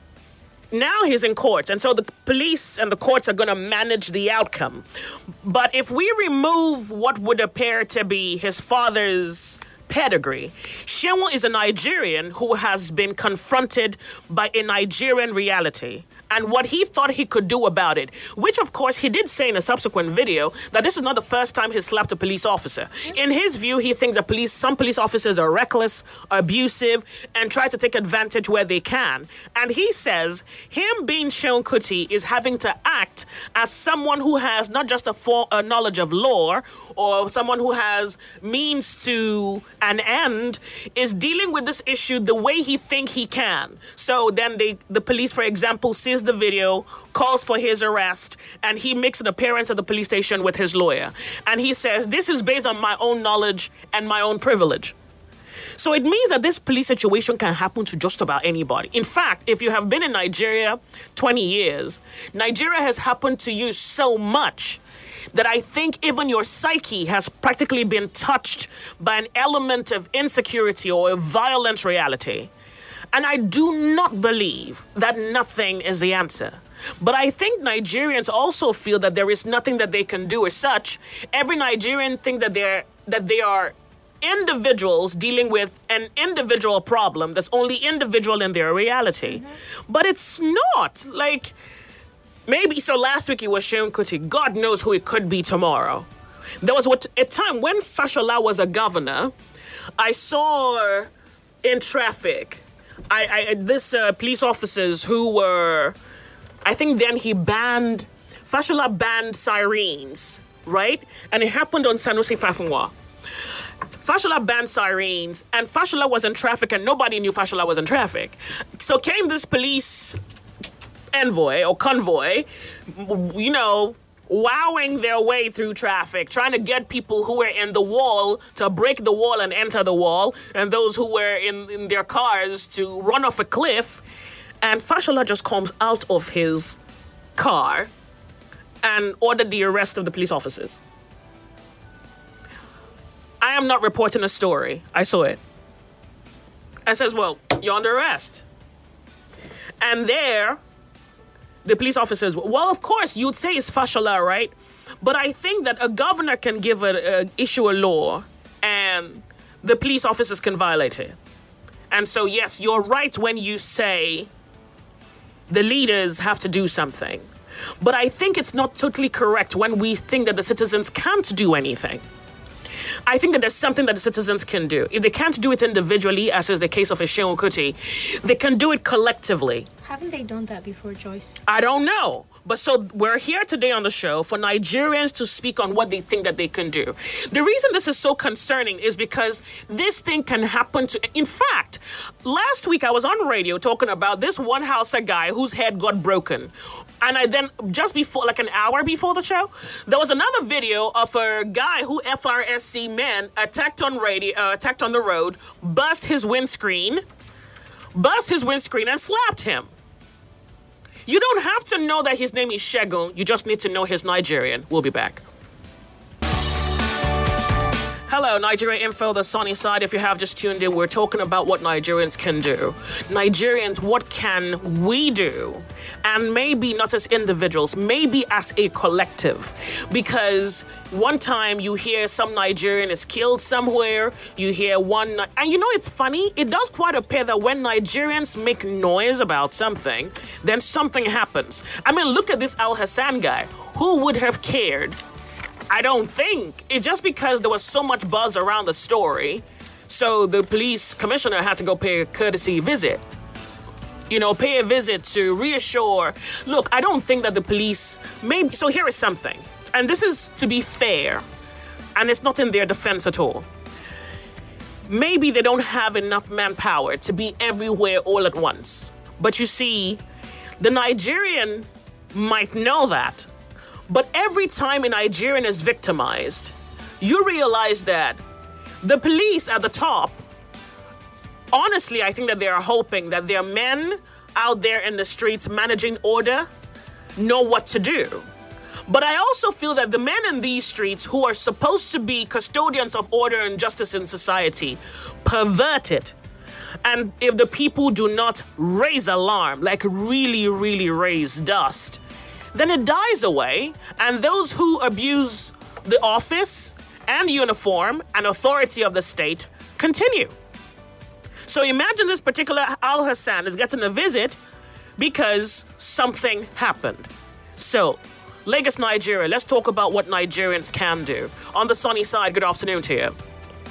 now he's in court, and so the police and the courts are going to manage the outcome. But if we remove what would appear to be his father's pedigree, Seun is a Nigerian who has been confronted by a Nigerian reality and what he thought he could do about it, which, of course, he did say in a subsequent video that this is not the first time he slapped a police officer. In his view, he thinks that police, some police officers are reckless, abusive, and try to take advantage where they can. And he says him being Seun Kuti is having to act as someone who has not just a, for, a knowledge of law or someone who has means to an end, is dealing with this issue the way he thinks he can. So then they, the police, for example, sees the video, calls for his arrest, and he makes an appearance at the police station with his lawyer. And he says, this is based on my own knowledge and my own privilege. So it means that this police situation can happen to just about anybody. In fact, if you have been in Nigeria twenty years, Nigeria has happened to you so much that I think even your psyche has practically been touched by an element of insecurity or a violent reality. And I do not believe that nothing is the answer. But I think Nigerians also feel that there is nothing that they can do as such. Every Nigerian thinks that they're that they are individuals dealing with an individual problem that's only individual in their reality. Mm-hmm. But it's not. Like, maybe, so last week it was Seun Kuti. God knows who it could be tomorrow. There was what, a time when Fashola was a governor, I saw in traffic, I, I this uh, police officers who were, I think then he banned, Fashola banned sirens, right? And it happened on Sanusi Fafunwa. Fashola banned sirens, and Fashola was in traffic, and nobody knew Fashola was in traffic. So came this police envoy or convoy, you know, wowing their way through traffic, trying to get people who were in the wall to break the wall and enter the wall, and those who were in, in their cars to run off a cliff. And Fashola just comes out of his car and ordered the arrest of the police officers. I am not reporting a story. I saw it. And says, well, you're under arrest. And there, the police officers, well, of course, you'd say it's Fashola, right? But I think that a governor can give a, a issue a law and the police officers can violate it. And so, yes, you're right when you say the leaders have to do something. But I think it's not totally correct when we think that the citizens can't do anything. I think that there's something that the citizens can do. If they can't do it individually, as is the case of Seun Kuti, they can do it collectively. Haven't they done that before, Joyce? I don't know. But so we're here today on the show for Nigerians to speak on what they think that they can do. The reason this is so concerning is because this thing can happen to... In fact, last week I was on radio talking about this one Hausa guy whose head got broken. And I then, just before, like an hour before the show, there was another video of a guy who F R S C men attacked on radio, uh, attacked on the road, bust his windscreen, bust his windscreen and slapped him. You don't have to know that his name is Segun. You just need to know he's Nigerian. We'll be back. Hello, Nigeria Info, the sunny side. If you have just tuned in, we're talking about what Nigerians can do. Nigerians, what can we do? And maybe not as individuals, maybe as a collective. Because one time you hear some Nigerian is killed somewhere, you hear one... And you know, it's funny. It does quite appear that when Nigerians make noise about something, then something happens. I mean, look at this Al Hassan guy. who would have cared? I don't think. It's just because there was so much buzz around the story, so the police commissioner had to go pay a courtesy visit. You know, pay a visit to reassure. Look, I don't think that the police, maybe, so here is something, and this is to be fair, and it's not in their defense at all. Maybe they don't have enough manpower to be everywhere all at once. But you see, the Nigerian might know that. But every time a Nigerian is victimized, you realize that the police at the top, honestly, I think that they are hoping that their men out there in the streets managing order know what to do. But I also feel that the men in these streets who are supposed to be custodians of order and justice in society pervert it. And if the people do not raise alarm, like really, really raise dust, then it dies away. And those who abuse the office and uniform and authority of the state continue. So imagine this particular Al Hassan is getting a visit because something happened. So, Lagos, Nigeria, let's talk about what Nigerians can do. On the sunny side, good afternoon to you.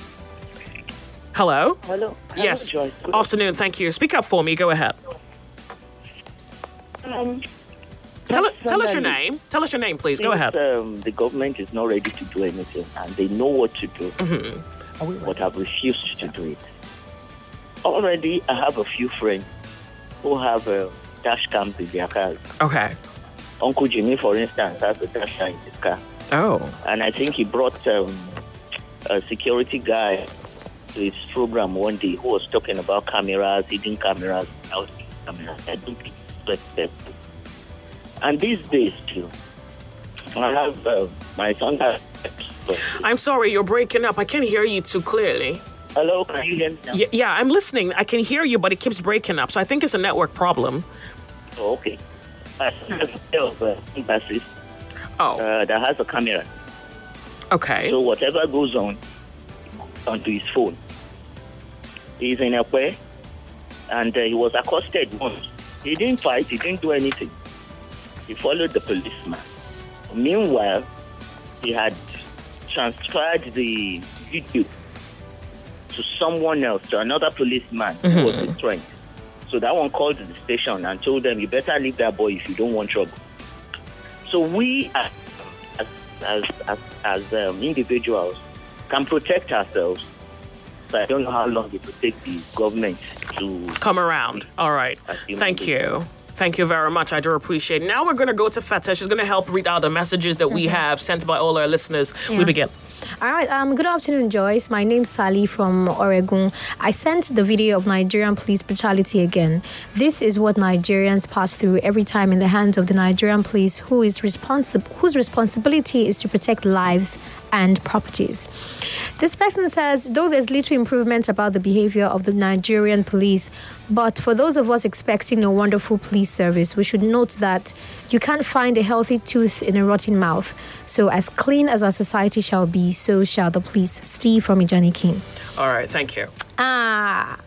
Hello? Hello. Yes. Hello, Joyce. Afternoon, thank you. Speak up for me, go ahead. Um, tell, tell us your name. Tell us your name, please. Go ahead. Um, the government is not ready to do anything, and they know what to do, mm-hmm. but have refused to do it. Already, I have a few friends who have a dash cam in their cars. Okay. Uncle Jimmy, for instance, has a dash cam in his car. Oh. And I think he brought um, a security guy to his program one day who was talking about cameras, hidden cameras, out cameras. I don't think it's acceptable. And these days, too, I have uh, my son has... I'm sorry, you're breaking up. I can't hear you too clearly. Hello, can you hear me now? Y- yeah, I'm listening. I can hear you, but it keeps breaking up. So I think it's a network problem. Oh, okay. I have a embassy oh. uh, that has a camera. Okay. So whatever goes on, onto his phone. He's in a way, and uh, he was accosted once. He didn't fight, he didn't do anything. He followed the policeman. Meanwhile, he had transferred the video to someone else, to another policeman mm-hmm. who was his friend. So that one called the station and told them, you better leave that boy if you don't want trouble. So we, as as as, as um, individuals, can protect ourselves. But I don't know how long it will take the government to come around. All right. Thank you. Thank you very much. I do appreciate it. Now we're going to go to Feta. She's going to help read out the messages that we have sent by all our listeners. Yeah. We begin. All right. Um, good afternoon, Joyce. My name's Sally from Oregon. I sent the video of Nigerian police brutality again. This is what Nigerians pass through every time in the hands of the Nigerian police, who is responsible, whose responsibility is to protect lives and properties. This person says, though there's little improvement about the behavior of the Nigerian police, but for those of us expecting a wonderful police service, we should note that you can't find a healthy tooth in a rotten mouth. So as clean as our society shall be, so shall the police. Steve from Ijani King. All right, thank you. Ah.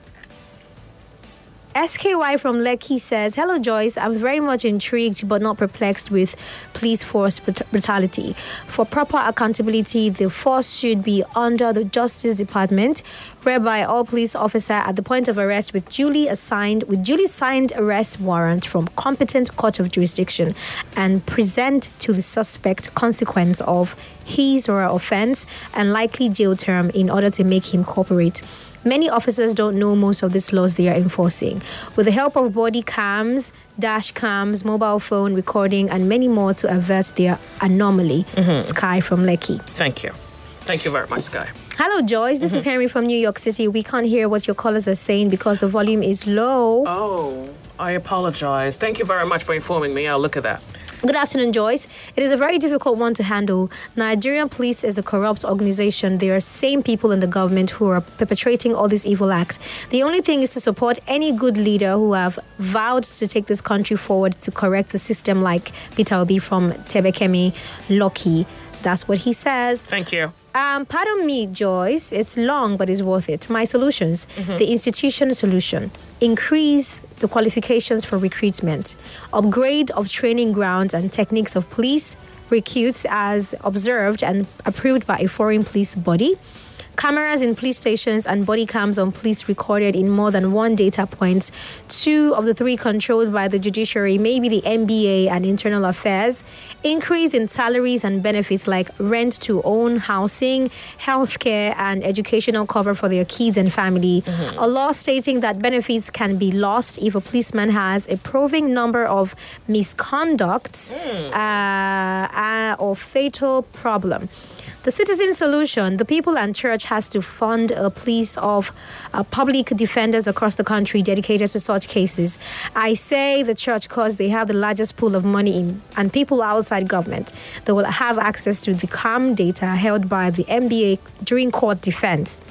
S K Y from Lekki says, hello, Joyce. I'm very much intrigued but not perplexed with police force brutality. For proper accountability, the force should be under the Justice Department, whereby all police officer at the point of arrest with duly assigned, with duly signed arrest warrant from competent court of jurisdiction and present to the suspect consequence of his or her offense and likely jail term in order to make him cooperate. Many officers don't know most of these laws they are enforcing. With the help of body cams, dash cams, mobile phone recording, and many more to avert their anomaly. Mm-hmm. Sky from Lekki. Thank you. Thank you very much, Sky. Hello, Joyce. This mm-hmm. is Henry from New York City. We can't hear what your callers are saying because the volume is low. Oh, I apologize. Thank you very much for informing me. I'll look at that. Good afternoon, Joyce. It is a very difficult one to handle. Nigerian police is a corrupt organization. There are same people in the government who are perpetrating all these evil acts. The only thing is to support any good leader who have vowed to take this country forward to correct the system, like Peter Obi from Tebekemi Loki. That's what he says. Thank you. Um, pardon me, Joyce. It's long, but it's worth it. My solutions. Mm-hmm. The institution solution. Increase the qualifications for recruitment. Upgrade of training grounds and techniques of police recruits as observed and approved by a foreign police body. Cameras in police stations and body cams on police recorded in more than one data point. Two of the three controlled by the judiciary, maybe the N B A and Internal Affairs. Increase in salaries and benefits like rent to own housing, healthcare, and educational cover for their kids and family. Mm-hmm. A law stating that benefits can be lost if a policeman has a proving number of misconducts mm. uh, uh, or fatal problem. The citizen solution, the people and church has to fund a police of uh, public defenders across the country dedicated to such cases. I say the church because they have the largest pool of money in, and people outside government. They will have access to the C A M data held by the N B A during court defense.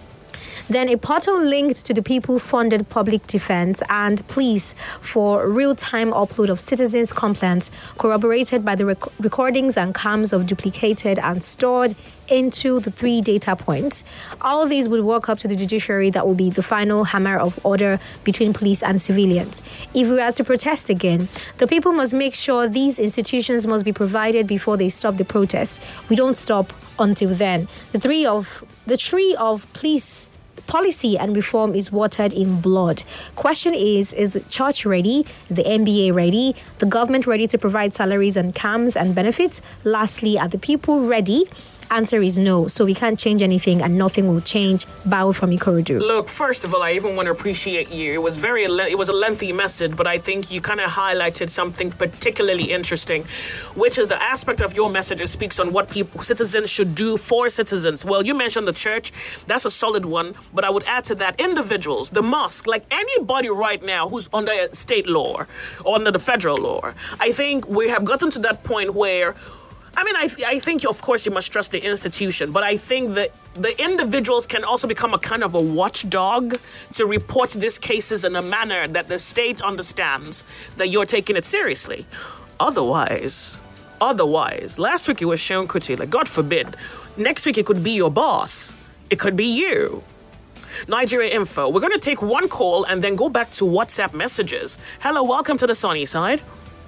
Then a portal linked to the people-funded public defense and police for real-time upload of citizens' complaints corroborated by the rec- recordings and cams of duplicated and stored into the three data points. All these will work up to the judiciary that will be the final hammer of order between police and civilians. If we are to protest again, the people must make sure these institutions must be provided before they stop the protest. We don't stop until then. The three of the tree of police policy and reform is watered in blood. Question is, is the church ready? The N B A ready? The government ready to provide salaries and cams and benefits? Lastly, are the people ready? Answer is no. So we can't change anything and nothing will change. Bow from Ikorodu. Look, first of all, I even want to appreciate you. It was very, it was a lengthy message, but I think you kind of highlighted something particularly interesting, which is the aspect of your message that speaks on what people, citizens should do for citizens. Well, you mentioned the church. That's a solid one. But I would add to that individuals, the mosque, like anybody right now who's under state law or under the federal law. I think we have gotten to that point where I mean, I, I think, of course, you must trust the institution, but I think that the individuals can also become a kind of a watchdog to report these cases in a manner that the state understands that you're taking it seriously. Otherwise, otherwise, last week it was Seun Kuti, like, God forbid, next week it could be your boss. It could be you. Nigeria Info. We're going to take one call and then go back to WhatsApp messages. Hello, welcome to the sunny side.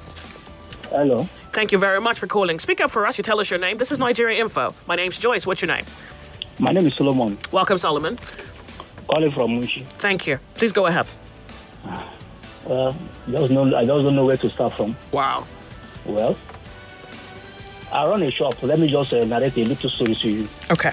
Hello. Thank you very much for calling. Speak up for us. You tell us your name. This is Nigeria Info. My name's Joyce. What's your name? My name is Solomon. Welcome, Solomon. Calling from Munchi. Thank you. Please go ahead. Well, I just, know, I just don't know where to start from. Wow. Well, I run a shop. Let me just uh, narrate a little story to you. Okay.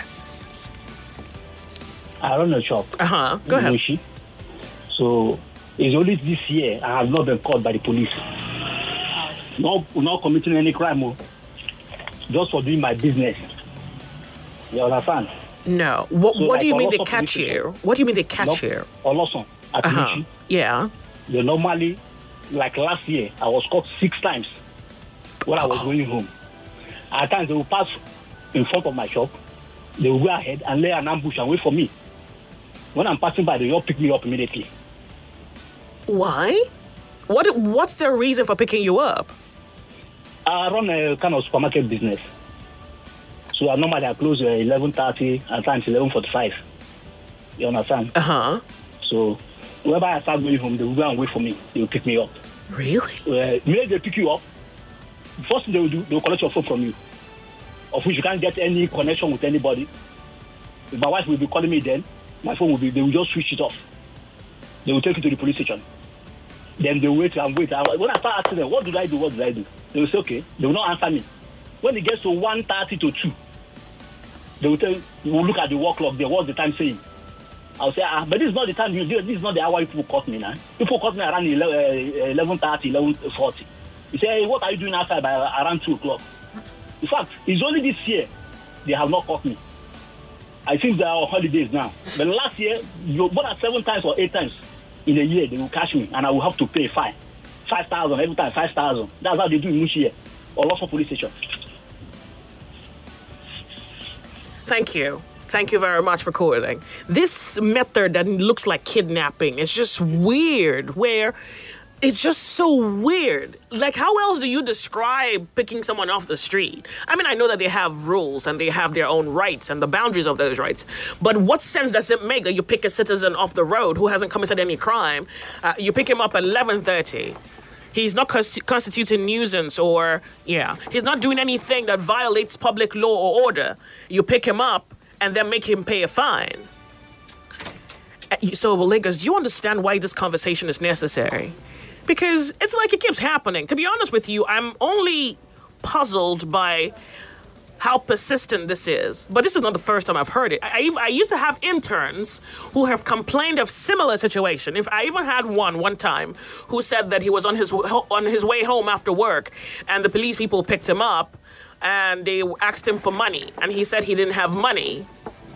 I run a shop. Uh-huh. Go ahead. Munchi. So, it's only this year I have not been caught by the police. Not, not committing any crime, just for doing my business. You understand? No. What, so what like do you mean they Olosun catch you? What do you mean they catch no, you? Olosun, at uh-huh. Munchi. Yeah. They normally, like last year, I was caught six times when I was oh. going home. At times, they will pass in front of my shop. They will go ahead and lay an ambush and wait for me. When I'm passing by, they all pick me up immediately. Why? What? What's the reason for picking you up? I run a kind of supermarket business. So I normally I close at eleven thirty and times eleven forty-five. You understand? Uh-huh. So whenever I start going home, they will go and wait for me. They will pick me up. Really? Uh, when they pick you up, first thing they will do, they will collect your phone from you, of which you can't get any connection with anybody. If my wife will be calling me then, my phone will be, they will just switch it off. They will take you to the police station. Then they wait and wait. When I start asking them, what did I do? What did I do? They will say, okay. They will not answer me. When it gets to one thirty to two, they will tell you, you will look at the work clock there. What's the time saying? I'll say, ah, but this is not the time. You do. This is not the hour people caught me now. People caught me around eleven thirty, eleven forty. You say, hey, what are you doing outside by around two o'clock? In fact, it's only this year they have not caught me. I think they are on holidays now. But last year, more than seven times or eight times in a year, they will catch me, and I will have to pay fine. five thousand every time, five thousand. That's how they do in Munchi here, or lots of police station. Thank you. Thank you very much for calling. This method that looks like kidnapping is just weird, where it's just so weird. Like, how else do you describe picking someone off the street? I mean, I know that they have rules and they have their own rights and the boundaries of those rights. But what sense does it make that you pick a citizen off the road who hasn't committed any crime? Uh, you pick him up at eleven thirty. He's not const- constituting nuisance or, yeah, he's not doing anything that violates public law or order. You pick him up and then make him pay a fine. So, Lagos, do you understand why this conversation is necessary? Because it's like it keeps happening. To be honest with you, I'm only puzzled by how persistent this is. But this is not the first time I've heard it. I, I, I used to have interns who have complained of similar situation. If I even had one one time who said that he was on his on his way home after work, and the police people picked him up, and they asked him for money, and he said he didn't have money.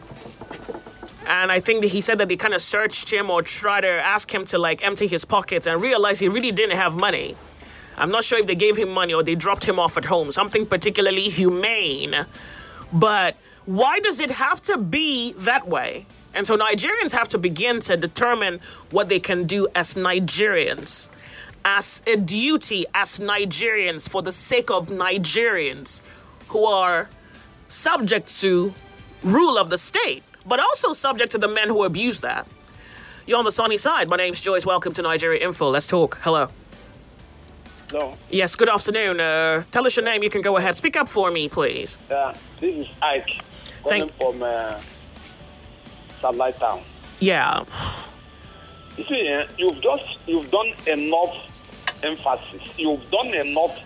And I think that he said that they kind of searched him or tried to ask him to like empty his pockets and realized he really didn't have money. I'm not sure if they gave him money or they dropped him off at home, something particularly humane. But why does it have to be that way? And so Nigerians have to begin to determine what they can do as Nigerians, as a duty as Nigerians for the sake of Nigerians who are subject to rule of the state, but also subject to the men who abuse that. You're on the sunny side. My name's Joyce. Welcome to Nigeria Info. Let's talk. Hello. Hello. Yes, good afternoon. Uh, tell us your name. You can go ahead. Speak up for me, please. Yeah, this is Ike, calling Thank- from uh, Satellite Town. Yeah. You see, eh, you've just you've done enough emphasis. You've done enough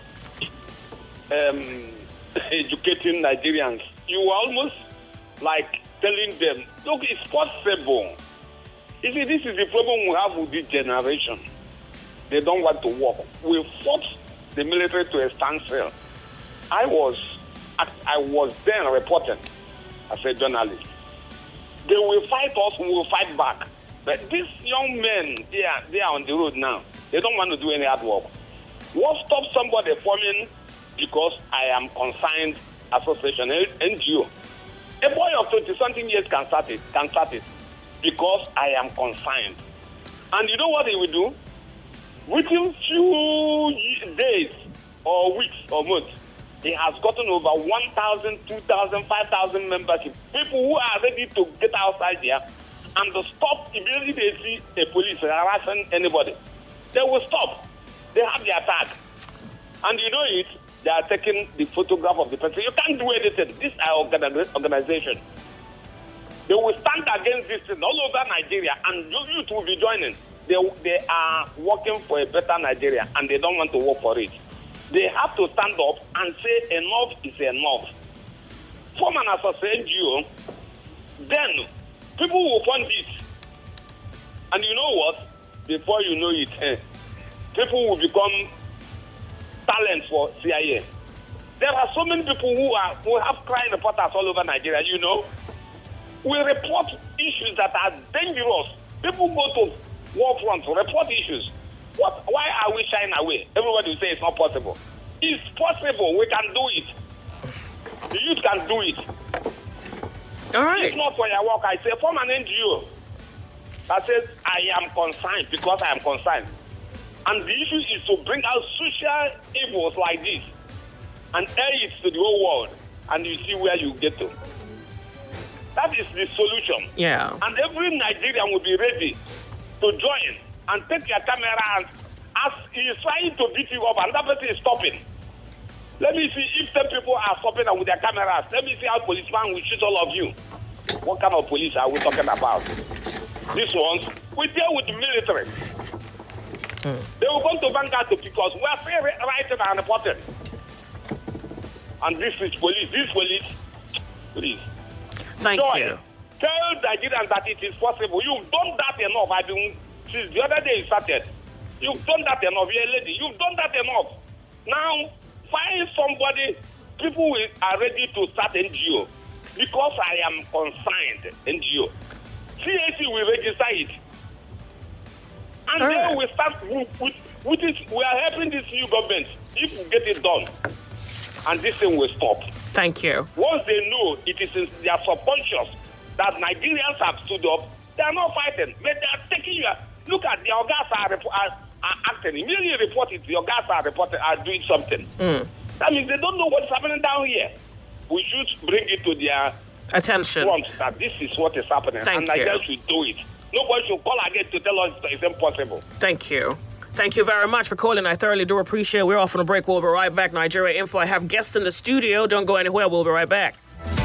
um, educating Nigerians. You are almost like telling them, look, it's possible. You see, this is the problem we have with this generation. They don't want to work. We fought the military to a standstill. I was, I was then reporting as a journalist. They will fight us, we will fight back. But these young men, they are, they are on the road now. They don't want to do any hard work. What stops somebody forming because I am consigned association, N G O? A boy of twenty-something years can start it, can start it because I am consigned. And you know what he will do? Within few days or weeks or months, he has gotten over one thousand, two thousand, five thousand membership. People who are ready to get outside there and to stop immediately they see a police harassing anybody. They will stop. They have their tag. And you know it, they are taking the photograph of the person. You can't do anything. This is our organization. They will stand against this thing all over Nigeria, and youth will be joining. They, they are working for a better Nigeria, and they don't want to work for it. They have to stand up and say enough is enough. Form an association N G O, then people will fund it. And you know what? Before you know it, eh, people will become talent for C I A. There are so many people who are who have crime reporters all over Nigeria, you know. We report issues that are dangerous. People go to war front to report issues. What? Why are we shying away? Everybody will say it's not possible. It's possible. We can do it. The youth can do it. All right. It's not for your work. I say, form an N G O that says, I am concerned because I am concerned. And the issue is to bring out social evils like this and air it to the whole world, and you see where you get to. That is the solution. Yeah. And every Nigerian will be ready to join and take your camera and as he is trying to beat you up and that person is stopping. Let me see if ten people are stopping with their cameras. Let me see how policeman will shoot all of you. What kind of police are we talking about? These ones, we deal with the military. Hmm. They will come to Vanguard because we are still writing and reporting. And this is police. This police, please. Thank Joy, you. Tell Nigerians that it is possible. You've done that enough. I've been, since the other day you started. You've done that enough. You're a lady. You've done that enough. Now, find somebody, people are ready to start N G O. Because I am consigned N G O. C A C will register it. And All then right. we start with, with, with this. We are helping this new government. If we get it done, and this thing will stop. Thank you. Once they know it is in their subconscious that Nigerians have stood up, they are not fighting. But they are taking you. Look at the organs are, are, are acting. Immediately report it. The organs are reporting are doing something. Mm. That means they don't know what's happening down here. We should bring it to their attention. Front that this is what is happening. Thank and you. Nigerians should do it. Nobody should call again to tell us it's impossible. Thank you. Thank you very much for calling. I thoroughly do appreciate it. We're off on a break. We'll be right back. Nigeria Info. I have guests in the studio. Don't go anywhere. We'll be right back.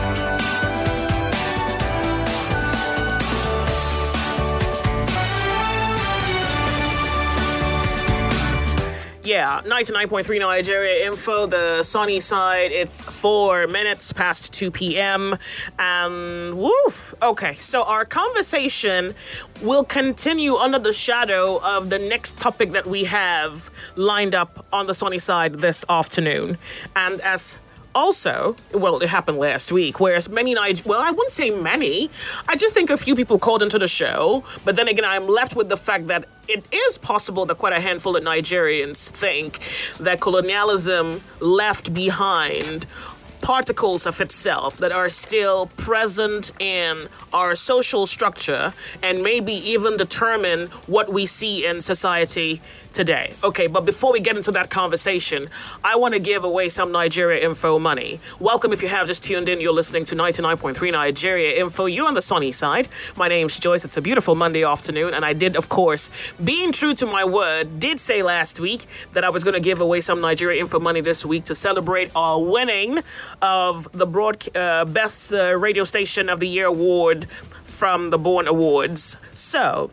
Yeah, ninety-nine point three Nigeria Info, the sunny side. It's four minutes past two p.m. And woof. Okay, so our conversation will continue under the shadow of the next topic that we have lined up on the sunny side this afternoon. And as also, well, it happened last week, whereas many, Niger- well, I wouldn't say many. I just think a few people called into the show. But then again, I'm left with the fact that it is possible that quite a handful of Nigerians think that colonialism left behind particles of itself that are still present in our social structure and maybe even determine what we see in society today. Okay, but before we get into that conversation, I want to give away some Nigeria Info money. Welcome if you have just tuned in. You're listening to ninety-nine point three Nigeria Info. You're on the sunny side. My name's Joyce. It's a beautiful Monday afternoon, and I did, of course, being true to my word, did say last week that I was going to give away some Nigeria Info money this week to celebrate our winning of the broad uh, Best uh, Radio Station of the Year award from the Born Awards. So,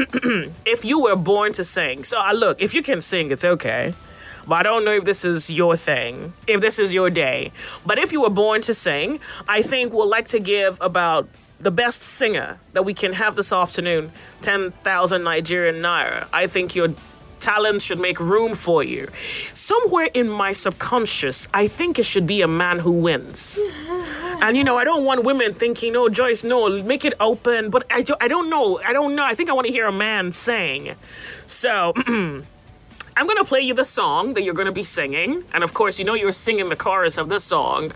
if you were born to sing, so I look, if you can sing, it's okay. But I don't know if this is your thing, if this is your day. But if you were born to sing, I think we'll like to give about the best singer that we can have this afternoon, ten thousand Nigerian Naira. I think your talent should make room for you. Somewhere in my subconscious, I think it should be a man who wins. And, you know, I don't want women thinking, oh, Joyce, no, make it open. But I, do, I don't know. I don't know. I think I want to hear a man sing. So I'm going to play you the song that you're going to be singing. And, of course, you know you're singing the chorus of this song.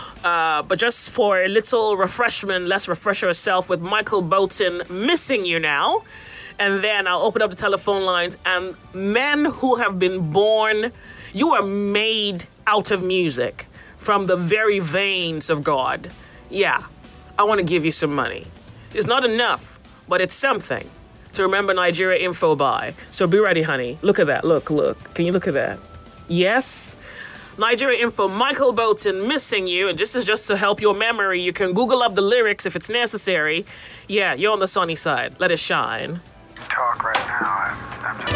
Uh, but just for a little refreshment, let's refresh ourselves with Michael Bolton, Missing You Now. And then I'll open up the telephone lines. And men who have been born, you are made out of music from the very veins of God. Yeah, I want to give you some money. It's not enough, but it's something to remember Nigeria Info by. So be ready, honey. Look at that. Look, look. Can you look at that? Yes. Nigeria Info, Michael Bolton, Missing You. And this is just to help your memory. You can Google up the lyrics if it's necessary. Yeah, you're on the sunny side. Let it shine. Talk right now. I'm, I'm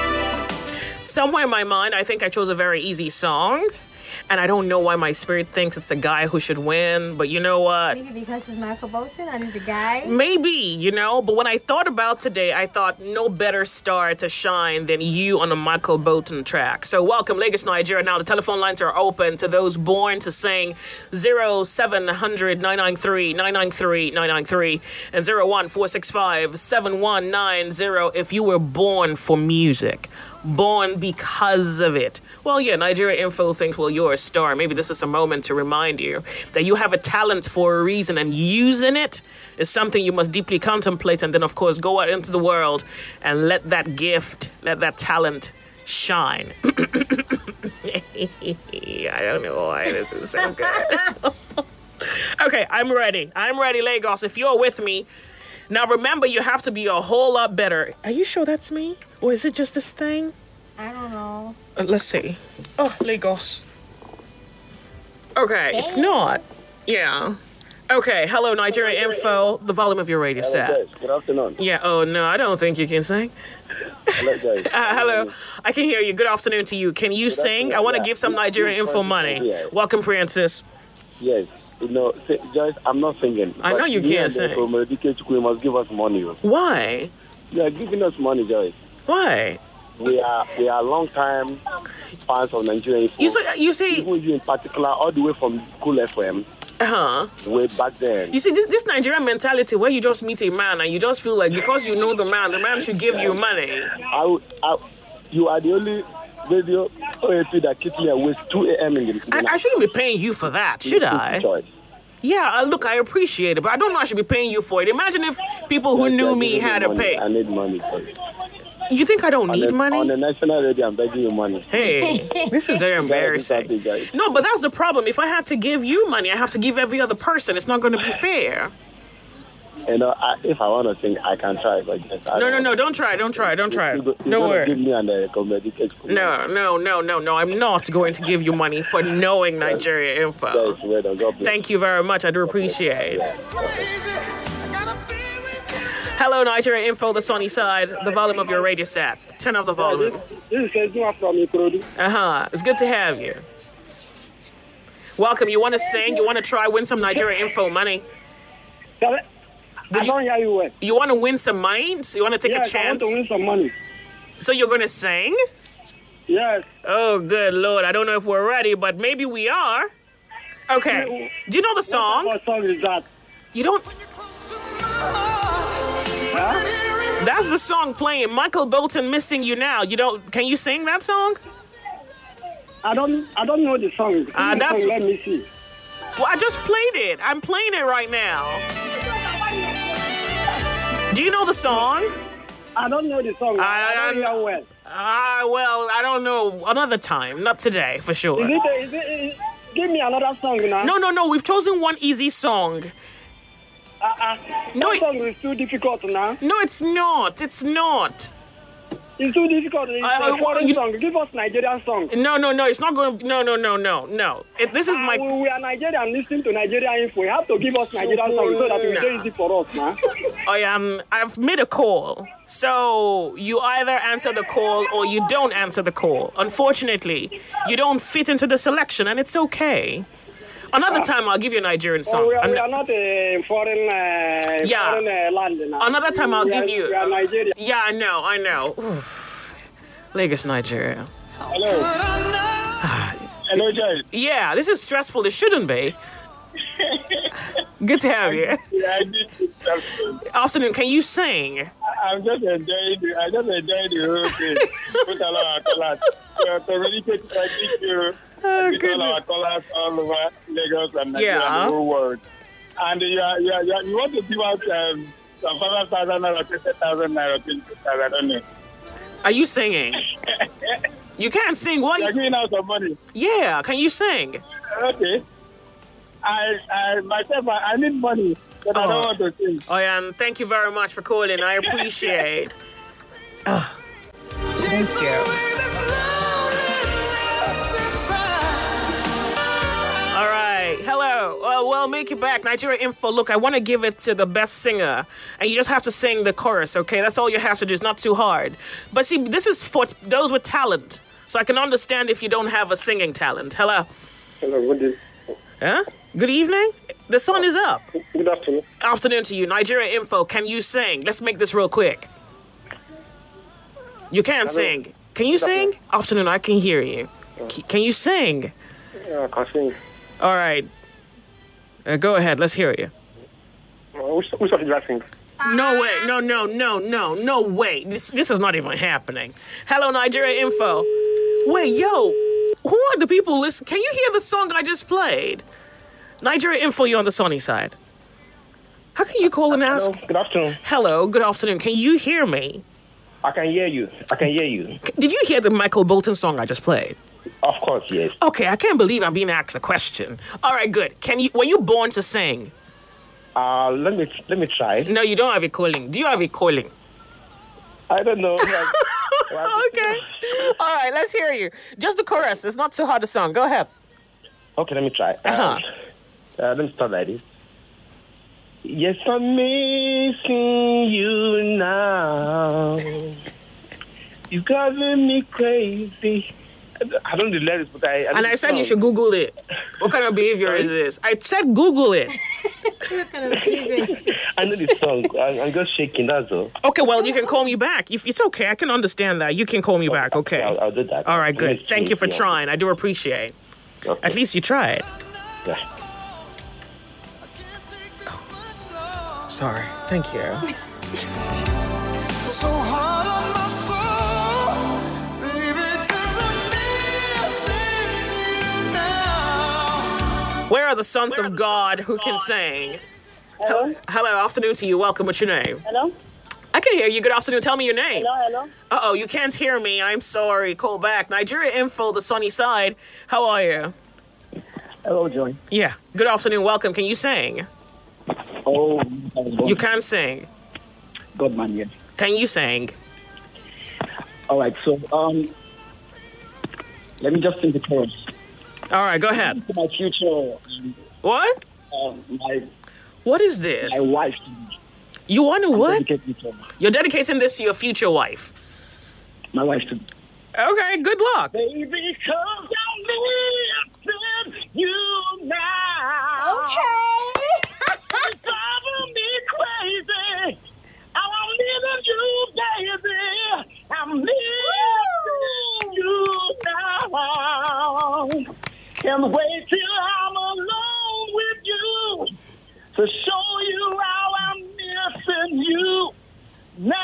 just... Somewhere in my mind, I think I chose a very easy song. And I don't know why my spirit thinks it's a guy who should win, but you know what? Maybe because it's Michael Bolton and he's a guy? Maybe, you know, but when I thought about today, I thought no better star to shine than you on a Michael Bolton track. So welcome, Lagos, Nigeria. Now the telephone lines are open to those born to sing. zero seven hundred nine nine three nine nine three nine nine three and zero one four six five seven one nine zero if you were born for music. Born because of it. Well, yeah, Nigeria Info thinks, well, you're a star. Maybe this is a moment to remind you that you have a talent for a reason, and using it is something you must deeply contemplate, and then, of course, go out into the world and let that gift, let that talent shine. I don't know why this is so good. Okay, I'm ready. I'm ready, Lagos. If you're with me, now remember, you have to be a whole lot better. Are you sure that's me? Or is it just this thing? I don't know. Uh, let's see. Oh, Lagos. Okay, Dang. It's not. Yeah. Okay, hello, Nigeria Info. The volume of your radio hello, set. Guys. Good afternoon. Yeah, oh, no, I don't think you can sing. Hello, guys. uh, hello, I can hear you. Good afternoon to you. Can you Good sing? I want to yeah. give some Nigeria Info money. Yeah. Welcome, Francis. Yes. You know, Joyce, I'm not singing. I know you can't sing. From you must give us money. Why? You are giving us money, Joyce. Why? We are we are long time fans of Nigeria Info. You say you say even you in particular, all the way from Cool F M. Uh-huh. Way back then. You see, this this Nigerian mentality where you just meet a man and you just feel like because you know the man, the man should give you money. I, I, you are the only radio O A P that keeps me awake two a.m. in the I, I shouldn't be paying you for that, should I? Yeah, uh, look, I appreciate it, but I don't know I should be paying you for it. Imagine if people who knew me had to pay. I need money for it. You think I don't on need the, money? On the national radio, I'm begging you money. Hey, this is very embarrassing. No, but that's the problem. If I had to give you money, I have to give every other person. It's not going to be fair. You know, I, if I want to sing, I can try, but just, I No, no, don't- no, don't try, don't try, don't try. You go- you Don't gonna worry. Give me an uh, comedy cake for No, no, no, no, no. I'm not going to give you money for knowing Nigeria info. Yes, well done. God bless. Thank you very much. I do appreciate. Hello, Nigeria info, the sunny side. The volume of your radio set. Turn off the volume. This is Ezra from Ikorodu. Uh huh. It's good to have you. Welcome. You want to sing? You want to try win some Nigeria info money? Sorry? I don't hear you well. You want to win some money? So you want to take Yes, a I want chance? to win some money. So you're going to sing? Yes. Oh, good Lord. I don't know if we're ready, but maybe we are. Okay. Do you know the song? What song is that? You don't. Huh? That's the song playing. Michael Bolton, Missing You Now. You don't. Can you sing that song? I don't. I don't know the song. Ah, Sing the that's- song, let me see. Well, I just played it. I'm playing it right now. Do you know the song? I don't know the song. I, I don't hear well. Ah, well, I don't know. Another time, not today, for sure. Is it, is it, is, give me another song now. No, no, no. We've chosen one easy song. Uh, uh, No, that song is too difficult now. No, it's not. It's not. It's too difficult. It's I- I- a foreign you- song. Give us Nigerian song. No, no, no. It's not going to. No, no, no, no, no. It, this is my. Uh, we, we are Nigerian listening to Nigerian info. You have to give us Nigerian song so that it's very easy for us now. I am. I've made a call. So you either answer the call or you don't answer the call. Unfortunately, you don't fit into the selection, and it's okay. Another time, I'll give you a Nigerian song. Oh, we, are, An- we are not a foreign, uh, Yeah. foreign uh, land now. Another time, I'll we give are, you. We are Nigerian. Yeah, I know. I know. Oof. Lagos, Nigeria. Hello. Hello, Joy. Yeah, this is stressful. It shouldn't be. Good to have you. Yeah, this is stressful. Afternoon. Can you sing? I'm just enjoying the, I just enjoying the whole thing. Put all our colors. To communicate, I think you Oh, put all our colors all over Lagos and Nigeria Yeah. and the whole world. And you, are, you, are, you, are, you want to give us um, some five thousand naira, twenty thousand naira, twenty thousand, I don't know. Are you singing? You can't sing. What? You're giving out some money. Yeah. Can you sing? Okay. I, I myself, I, I need money, but I don't want to sing. Oh, yeah. um, Thank you very much for calling. I appreciate. Oh, thank you. All right. Hello. Well, well, make it back. Nigeria info. Look, I want to give it to the best singer, and you just have to sing the chorus. Okay, that's all you have to do. It's not too hard. But see, this is for those with talent, so I can understand if you don't have a singing talent. Hello. Hello, good evening. Huh? Good evening. The sun is up. Good afternoon. Afternoon to you. Nigeria info. Can you sing? Let's make this real quick. You can't Hello. sing. Can you Good sing? Afternoon. I can hear you. C- Can you sing? Yeah, I can sing. All right. Uh, go ahead. Let's hear you. Uh, which, which one did I sing? No way. No, no, no, no, no way. This this is not even happening. Hello, Nigeria info. Wait, yo. Who are the people listening? Can you hear the song I just played? Nigeria info, you on the sunny side. How can you call and ask? Hello, good afternoon. Hello, good afternoon. Can you hear me? I can hear you. I can hear you. Did you hear the Michael Bolton song I just played? Of course, yes. Okay, I can't believe I'm being asked a question. All right, good. Can you? Were you born to sing? Uh, let me let me try. No, you don't have a calling. Do you have a calling? I don't know. Okay. All right, let's hear you. Just the chorus. It's not too hard a song. Go ahead. Okay, let me try. Uh-huh. Um, uh, let me start like this. Yes, I'm missing you now. You driving me crazy. I don't know the lyrics, but I. I know And the I said song. you should Google it. What kind of behavior is this? I said Google it. I know the song. I, I'm just shaking. That's all. Okay, well, you can call me back. If it's okay, I can understand that. You can call me back, okay? I'll, I'll do that. All right, good. Let's Thank you for see. trying. I do appreciate. Okay. At least you tried. Yeah. Sorry. Thank you. So hard on my soul, baby, 'cause I'm missing you now. Where are the sons of God who can sing? Hello? Hello, afternoon to you. Welcome. What's your name? Hello? I can hear you. Good afternoon. Tell me your name. Hello, hello? Uh-oh, you can't hear me. I'm sorry. Call back. Nigeria Info, the sunny side. How are you? Hello, Joy. Yeah. Good afternoon. Welcome. Can you sing? Oh, You can sing. Godman, yes. Can you sing? All right, so um, let me just sing the chorus. All right, go ahead. To my future. Um, What? Um, my. What is this? My wife. You want to what? Dedicating to her. You're dedicating this to your future wife. My wife too. Okay, good luck. Baby, come down me, you now. Okay. It's driving me crazy. I'm leaving you, baby. I'm leaving you now. Can't wait till I'm alone with you to show you how I'm missing you now.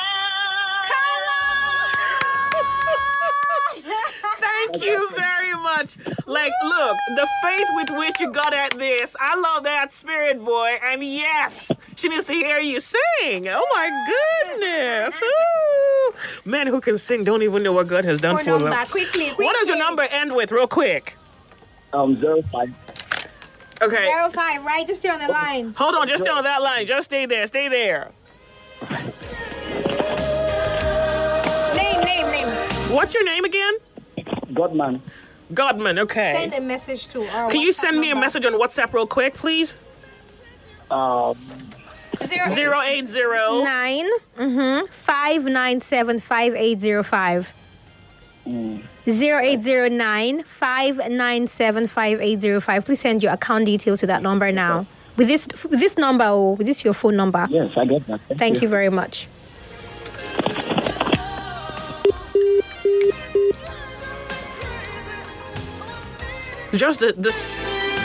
Thank you very much. Like, look, the faith with which you got at this, I love that spirit, boy. And yes, she needs to hear you sing. Oh my goodness. Ooh. Men who can sing don't even know what God has done Phone for them. number, quickly, quickly. What does your number end with, real quick? Um, zero five. Okay. Zero five, right? Just stay on the line. Hold on, just stay on that line. Just stay there. Stay there. Name, name, name. What's your name again? Godman. Godman, okay. Send a message to our Can you WhatsApp send me a number. message on WhatsApp real quick, please? Um, Zero, Zero eight zero nine mm-hmm, five nine seven five eight zero five. Zero eight zero nine five nine seven five eight zero five. Please send your account details to that number now. With this, with this number, or with this your phone number. Yes, I got that. Thank, Thank you. you very much. Just the, this.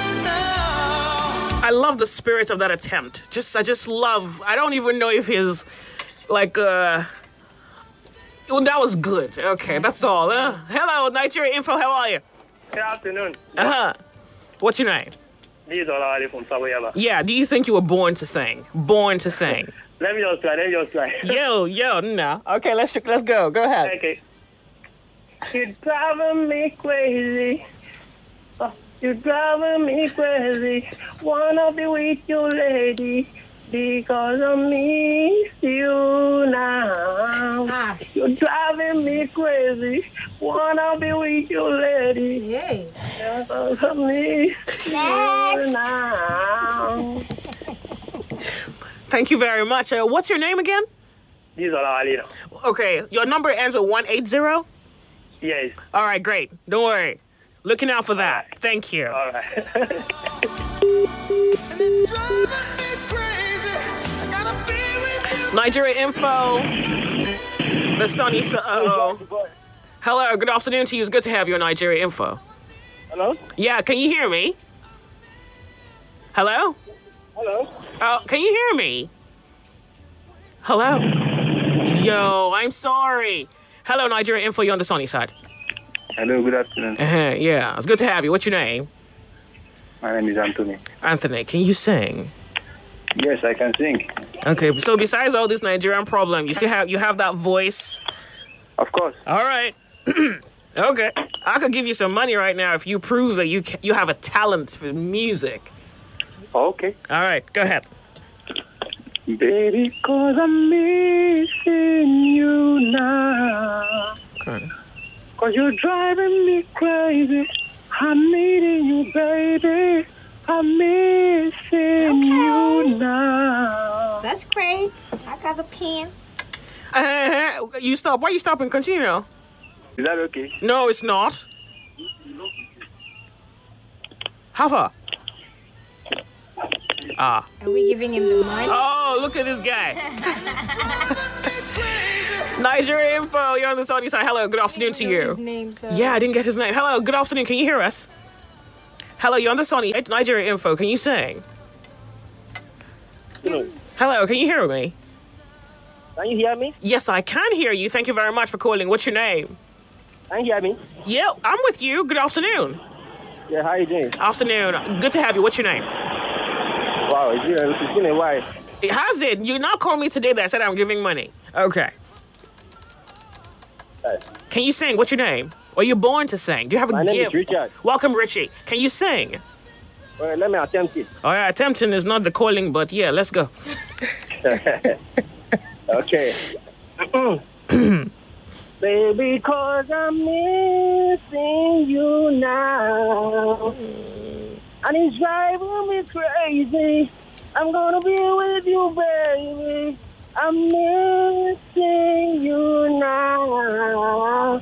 I love the spirit of that attempt. Just, I just love. I don't even know if his, like, uh. Well, that was good. Okay, that's all. Uh, hello, Nigeria Info. How are you? Good afternoon. Uh huh. What's your name? This is Olawale from Savoyaba. Yeah. Do you think you were born to sing? Born to sing. Let me just try. Let me just try. yo, yo, no. Okay, let's let's go. Go ahead. Okay. You're driving me crazy. Oh, you're driving me crazy. Wanna be with you, lady, because I miss you now. Ah. You're driving me crazy. Wanna be with you, lady, Yay. because I miss you now. Thank you very much. Uh, what's your name again? This is Olawale. Okay, your number ends with one eight zero? Yes. All right, great. Don't worry. Looking out for that. Thank you. All right. Nigeria Info. The sunny side. Uh-oh. Hello, good afternoon to you. It's good to have you on Nigeria Info. Hello? Yeah, can you hear me? Hello? Hello? Oh, can you hear me? Hello? Yo, I'm sorry. Hello, Nigeria Info. You're on the sunny side. Hello, good afternoon. Uh-huh, yeah, it's good to have you. What's your name? My name is Anthony. Anthony, can you sing? Yes, I can sing. Okay, so besides all this Nigerian problem, you still have you have that voice? Of course. All right. Okay. I could give you some money right now if you prove that you ca- you have a talent for music. Okay. All right, go ahead. Baby, cause I'm missing you now. Okay. Cause you're driving me crazy. I'm needing you, baby. I'm missing you now. That's great. I got the pen. Uh, you stop. Why you stopping? Continue. Is that okay? No, it's not. How far? Ah. Are we giving him the money? Oh, look at this guy. Nigeria Info, you're on the sunny side. Hello, good afternoon to you. His name, so. Yeah, I didn't get his name. Hello, good afternoon. Can you hear us? Hello, you're on the sunny. Nigeria Info, can you sing? Hello. Hello, can you hear me? Can you hear me? Yes, I can hear you. Thank you very much for calling. What's your name? Can you hear me? Yeah, I'm with you. Good afternoon. Yeah, how you doing? Afternoon. Good to have you. What's your name? Wow, it's been a, it's been a while. It has it. You not called me today that I said I'm giving money. Okay. Hi. Can you sing? What's your name? Or you born to sing? Do you have a My name gift? is Richard. Welcome, Richie. Can you sing? Well, let me attempt it. All right, attempting is not the calling, but yeah, let's go. Okay. Baby, cause I'm missing you now. And it's driving me crazy. I'm gonna be with you, baby. I'm missing you now.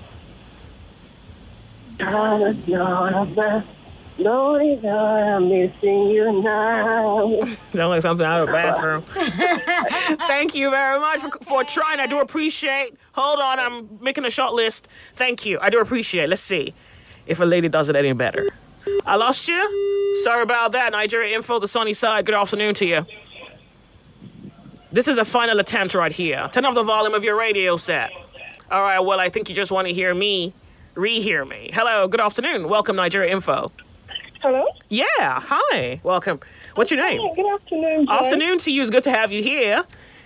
God, you're the best. No, I'm missing you now. Sound like something out of the bathroom. Thank you very much for, for trying. I do appreciate. Hold on, I'm making a short list. Thank you. I do appreciate. Let's see if a lady does it any better. I lost you. Sorry about that. Nigeria Info, the sunny side. Good afternoon to you. This is a final attempt right here. Turn off the volume of your radio set. All right, well, I think you just want to hear me rehear me. Hello, good afternoon. Welcome, Nigeria Info. Hello? Yeah, hi. Welcome. What's your name? Hi, good afternoon, Joy. Afternoon to you. It's good to have you here.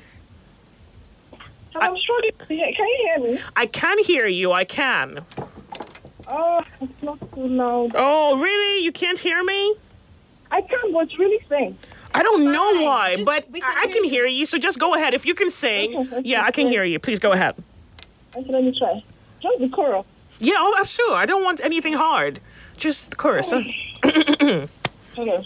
I'm struggling to hear. Can you hear me? I can hear you. I can. Oh, it's not too loud. Oh, really? You can't hear me? I can, but it's really faint. I don't know why, but I, I can hear you, so just go ahead. If you can sing, Okay, okay, yeah, I can okay. hear you. Please go ahead. Okay, let me try. Just the chorus. Yeah, oh, I'm sure. I don't want anything hard. Just the chorus. Huh? Okay.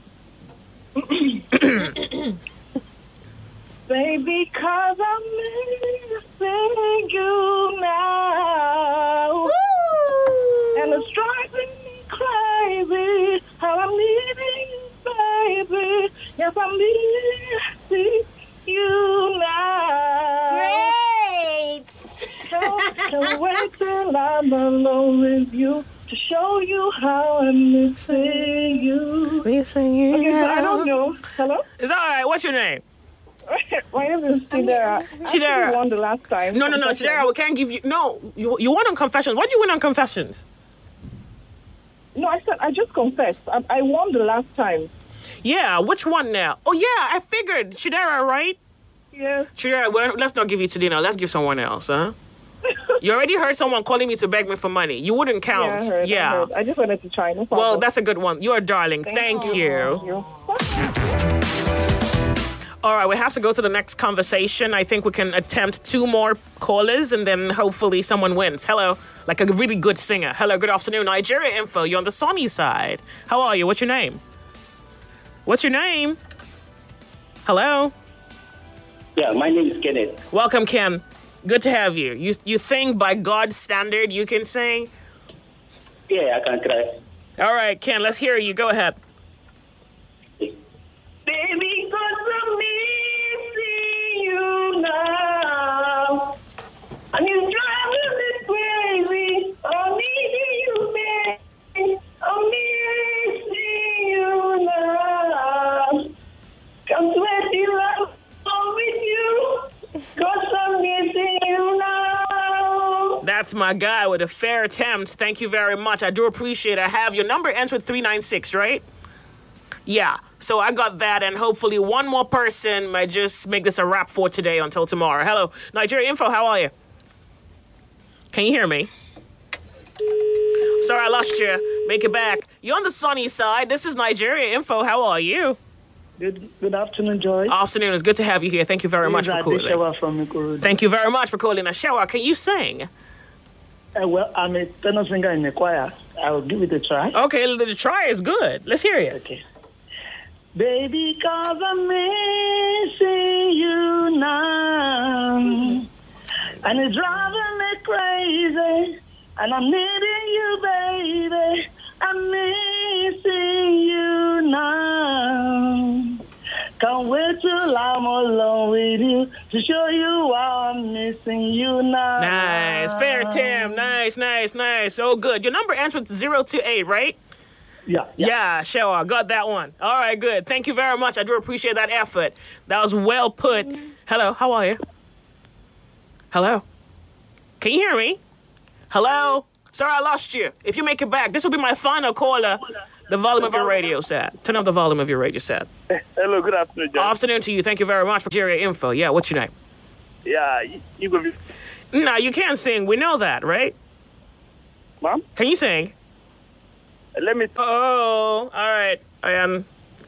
Baby, cause I'm missing you now. Woo! And it's driving me crazy how I'm needing you, baby. Yes, I'm missing you now. Great. Can't wait till I'm alone with you to show you how I'm missing you. Missing you. Okay, so I don't know. Hello? It's all right. What's your name? My name is Chidera. Chidera. I won the last time. No, no, no, Chidera, we can't give you... No, you, you won on Confessions. What did you win on Confessions? No, I said I just confessed. I, I won the last time. Yeah, which one now? Oh, yeah, I figured. Chidera, right? Yeah. Chidera, well, let's not give you today now. Let's give someone else, huh? You already heard someone calling me to beg me for money. You wouldn't count. Yeah, I heard, yeah. I, heard. I just wanted to try. No problem. Well, that's a good one. You're a darling. Thank, Thank you. you. All right, we have to go to the next conversation. I think we can attempt two more callers and then hopefully someone wins. Hello, like a really good singer. Hello, good afternoon. Nigeria Info, you're on the sunny side. How are you? What's your name? What's your name? Hello? Yeah, my name is Kenneth. Welcome, Ken. Good to have you. You you think by God's standard you can sing? Yeah, I can try. All right, Ken, let's hear you. Go ahead. Baby, cause I'm missing you now. And you driving me crazy. I'm missing you, baby. I'm missing you now. Come to where you love with you. Cause I'm missing you now. That's my guy with a fair attempt. Thank you very much. I do appreciate it. I have your number ends with three nine six, right? Yeah, so I got that, and hopefully one more person might just make this a wrap for today until tomorrow. Hello, Nigeria Info, how are you? Can you hear me? Sorry, I lost you. Make it back. You're on the sunny side. This is Nigeria Info. How are you? Good, good afternoon, Joy. Afternoon. It's good to have you here. Thank you very much for calling. Shower from Ikorodu. Thank you very much for calling. Shower, can you sing? Uh, well, I'm a tenor singer in the choir. I'll give it a try. Okay, the try is good. Let's hear it. Okay. Baby, cause I'm missing you now. And it's driving me crazy. And I'm needing you, baby. I'm missing you now. Can't wait till I'm alone with you to show you how I'm missing you now. Nice. Fair, Tim. Nice, nice, nice. Oh, good. Your number ends with zero two eight, right? Yeah. Yeah, yeah sure. I got that one. All right, good. Thank you very much. I do appreciate that effort. That was well put. Hello, how are you? Hello? Can you hear me? Hello? Sorry, I lost you. If you make it back, this will be my final caller. The volume of your radio set. Turn up the volume of your radio set. Hello, good afternoon, John. Afternoon to you. Thank you very much for Nigeria Info. Yeah, what's your name? Yeah, you, you go. No, you can't sing. We know that, right? Mom? Can you sing? Let me. Oh, all right. I am.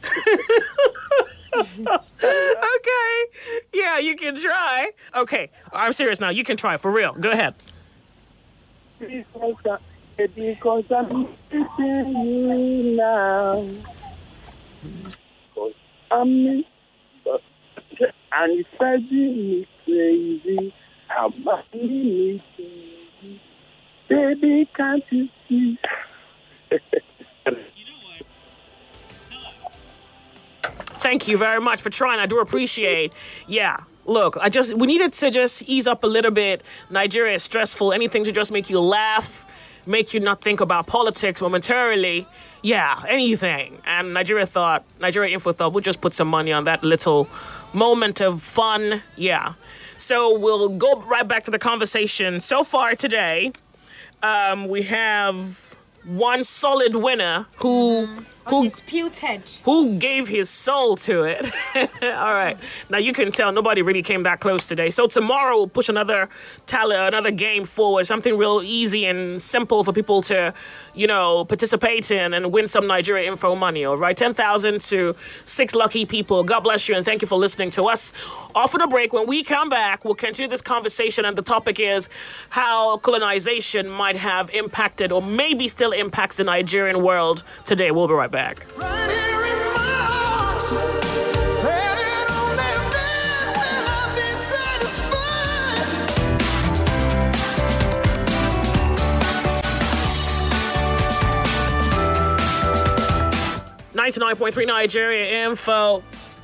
Okay. Yeah, you can try. Okay. I'm serious now. You can try for real. Go ahead. Because I'm missing you now. Because I'm and it's driving me crazy. How much me crazy. Baby, can't you see? Thank you very much for trying. I do appreciate. Yeah. Look, I just we needed to just ease up a little bit. Nigeria is stressful. Anything to just make you laugh, make you not think about politics momentarily. Yeah, anything. And Nigeria thought, Nigeria Info thought, we'll just put some money on that little moment of fun. Yeah. So we'll go right back to the conversation. So far today, um, we have one solid winner who... Mm. Who, Undisputed. Who gave his soul to it. All right. Now, you can tell nobody really came that close today. So tomorrow, we'll push another tally, another game forward, something real easy and simple for people to, you know, participate in and win some Nigeria Info money, all right? ten thousand to six lucky people. God bless you, and thank you for listening to us. Off on a break. When we come back, we'll continue this conversation, and the topic is how colonization might have impacted or maybe still impacts the Nigerian world today. We'll be right back. Back. ninety-nine point three Nigeria Info,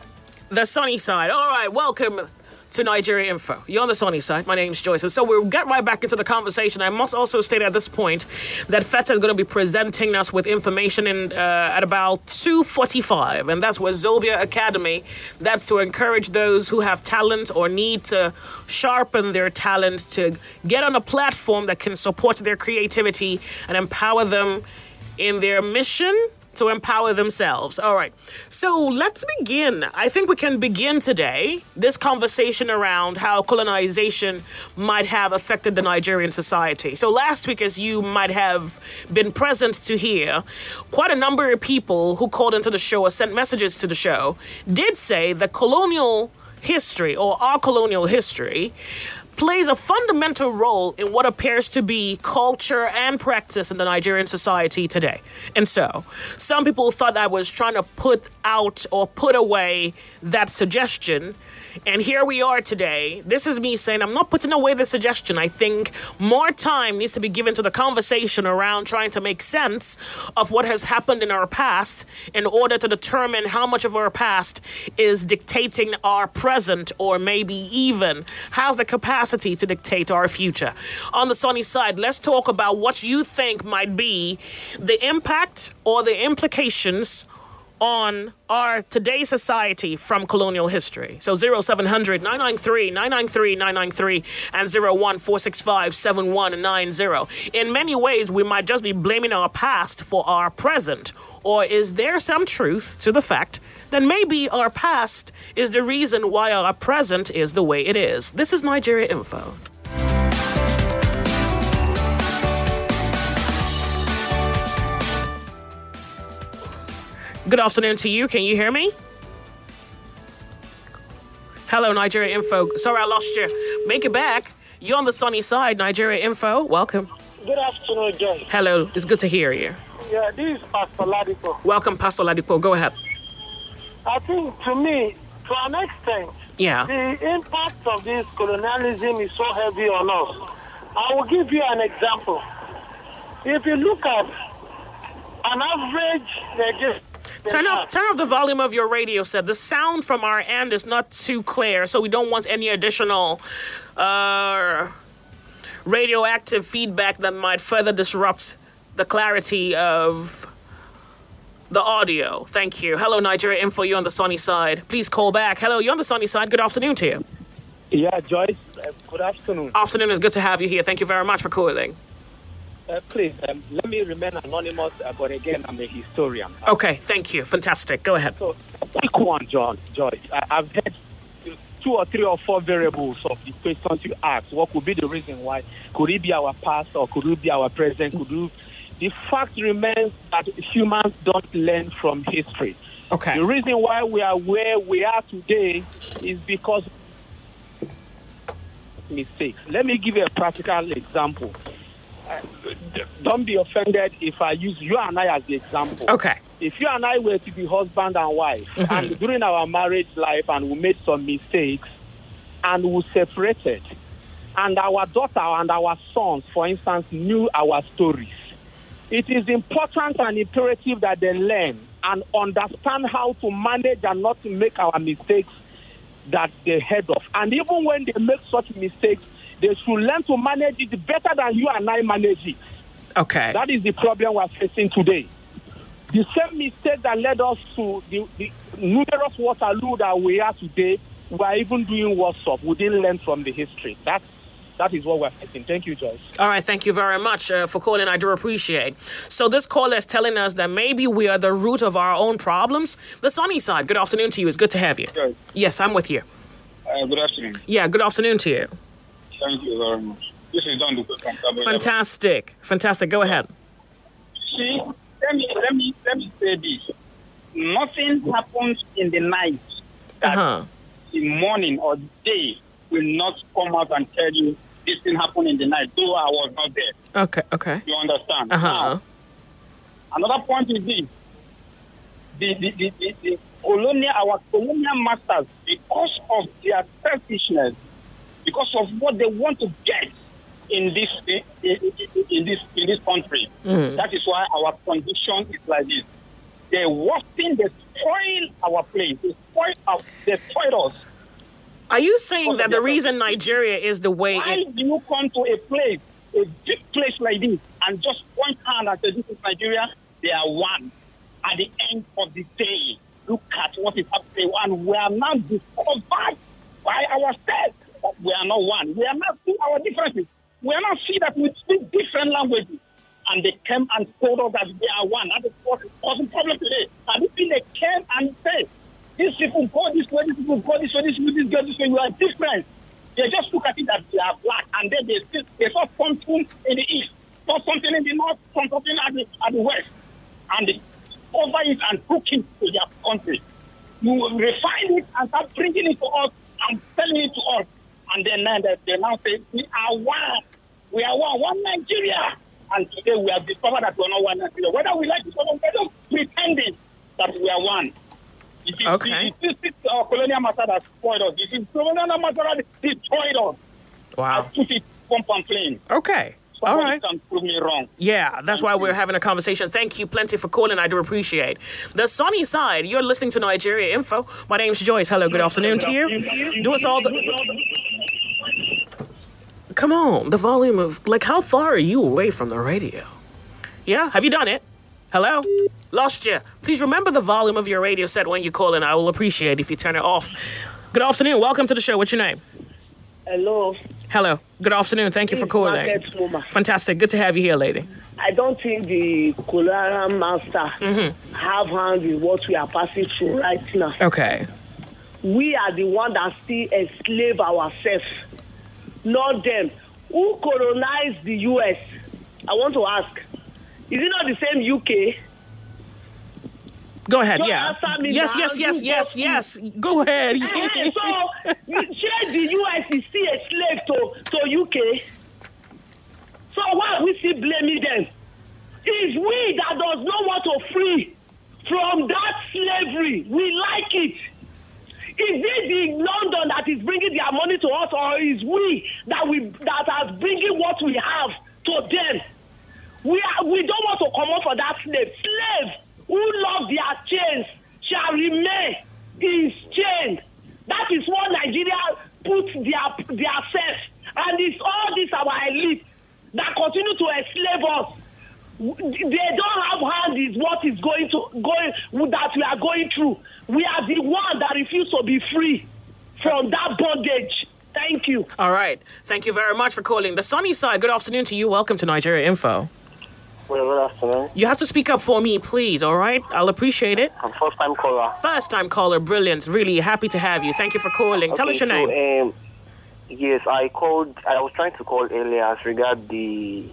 the sunny side. All right, welcome to Nigeria Info. You're on the sunny side. My name's Joyce. And so we'll get right back into the conversation. I must also state at this point that FETA is going to be presenting us with information in uh, at about two forty-five. And that's with Zobia Academy. That's to encourage those who have talent or need to sharpen their talent to get on a platform that can support their creativity and empower them in their mission to empower themselves. All right. So let's begin. I think we can begin today this conversation around how colonization might have affected the Nigerian society. So last week, as you might have been present to hear, quite a number of people who called into the show or sent messages to the show did say that colonial history or our colonial history plays a fundamental role in what appears to be culture and practice in the Nigerian society today. And so, some people thought I was trying to put out or put away that suggestion. And here we are today. This is me saying I'm not putting away the suggestion. I think more time needs to be given to the conversation around trying to make sense of what has happened in our past in order to determine how much of our past is dictating our present or maybe even has the capacity to dictate our future. On the sunny side, let's talk about what you think might be the impact or the implications on our today's society from colonial history. So zero seven hundred nine nine three nine nine three nine nine three and zero one four six five seven one nine zero. In many ways, we might just be blaming our past for our present. Or is there some truth to the fact that maybe our past is the reason why our present is the way it is? This is Nigeria Info. Good afternoon to you. Can you hear me? Hello, Nigeria Info. Sorry, I lost you. Make it back. You're on the sunny side, Nigeria Info. Welcome. Good afternoon, John. Hello. It's good to hear you. Yeah, this is Pastor Ladipo. Welcome, Pastor Ladipo. Go ahead. I think, to me, to an extent, yeah, the impact of this colonialism is so heavy on us. I will give you an example. If you look at an average Nigerian... Turn off, turn off the volume of your radio set. The sound from our end is not too clear, so we don't want any additional uh, radioactive feedback that might further disrupt the clarity of the audio. Thank you. Hello, Nigeria Info. You're on the sunny side. Please call back. Hello, you're on the sunny side. Good afternoon to you. Yeah, Joyce. Uh, good afternoon. Afternoon. It's good to have you here. Thank you very much for calling. Uh, please, um, let me remain anonymous, uh, but again, I'm a historian. Okay, thank you. Fantastic. Go ahead. So, quick one, John, Joyce. I, I've heard two or three or four variables of the questions you asked. What could be the reason why? Could it be our past or could it be our present? Could it the fact remains that humans don't learn from history. Okay. The reason why we are where we are today is because of mistakes. Let me give you a practical example. Uh, don't be offended if I use you and I as the example. Okay. If you and I were to be husband and wife, Mhm. and during our marriage life, and we made some mistakes, and we separated, and our daughter and our sons, for instance, knew our stories, it is important and imperative that they learn and understand how to manage and not to make our mistakes that they heard of. And even when they make such mistakes, they should learn to manage it better than you and I manage it. Okay. That is the problem we're facing today. The same mistake that led us to the, the numerous Waterloo that we are today, we are even doing worse off. We didn't learn from the history. That's That is what we're facing. Thank you, Joyce. All right, thank you very much uh, for calling. I do appreciate. So this caller is telling us that maybe we are the root of our own problems. The sunny side, good afternoon to you. It's good to have you. Yes, Yes, I'm with you. uh, good afternoon. Yeah, good afternoon to you. Thank you very much. This is Don Duque from Cabo Verde. Fantastic. Fantastic. Go ahead. See, let me, let me, let me say this. Nothing happens in the night that Uh-huh. the morning or day will not come out and tell you this thing happened in the night, though I was not there. Okay, okay. You understand? Uh-huh. Now, another point is this. The, the, the, the, the colonial, our colonial masters, because of their selfishness, because of what they want to get in this in, in, in this in this country, Mm. that is why our condition is like this. They worsen, they spoil our place, they spoil our, they spoil us. Are you saying that the reason Nigeria is the way Why it... do you come to a place, a big place like this, and just point hand and say, this is Nigeria, they are one. At the end of the day, look at what is happening, and we are now discovered by ourselves that we are not one. We are not seeing our differences. We are not seeing that we speak different languages. And they came and told us that they are one. That is what is causing problem today. And if they came and said, these people go this way, these people go this way, this way, this girl this way, you are different. They just look at it that they are black, and then they still, they saw something in the east, saw something in the north, saw something at the, at the west, and they cover it and cook it to their country. You refine it and start bringing it to us and selling it to us, and then now they, they now say, we are one, we are one, one Nigeria. And today we have discovered that we are not one Nigeria. Whether we like it or not, we're just pretending that we are one. It is, Okay. It is, it is our colonial master that spoiled us. It is colonial master that destroyed us. Wow. I put it pump and flame. Okay. All Somebody right. can prove me wrong. Yeah, that's why we're having a conversation. Thank you plenty for calling. I do appreciate. The sunny side, you're listening to Nigeria Info. My name's Joyce. Hello, good afternoon to you. Do us all the... Come on, the volume of... Like, how far are you away from the radio? Yeah? Have you done it? Hello? Lost you. Please remember the volume of your radio set when you call in. I will appreciate if you turn it off. Good afternoon. Welcome to the show. What's your name? Hello. Hello. Good afternoon. Thank you for calling. Margaret Moma. Fantastic. Good to have you here, lady. I don't think the colonial master Mm-hmm. have hand in what we are passing through right now. Okay. We are the one that still enslave ourselves, not them. Who colonized the U S? I want to ask. Is it not the same U K? Go ahead, Don't yeah. answer me Yes, now. yes, yes, You yes, go- yes. Go ahead. Eh, so, you say the U S is still a slave to, to U K? So why are we still blaming them? It's we that does not want to free from that slavery. We like it. Is it the London that is bringing their money to us, or is we that we that are bringing what we have to them? We are, we don't want to come up for that slave. Slave who love their chains shall remain in chains. That is what Nigeria put their their self, and it's all this our elite that continue to enslave us. They don't have hand is what is going to going that we are going through. We are the one that refuse to be free from that bondage. Thank you. All right. Thank you very much for calling. The sunny side, good afternoon to you. Welcome to Nigeria Info. Well, good afternoon. You have to speak up for me, please, all right? I'll appreciate it. I'm first time caller. First time caller, brilliant. Really happy to have you. Thank you for calling. Tell Okay, us your so, name. Um, yes, I called, I was trying to call earlier as regard the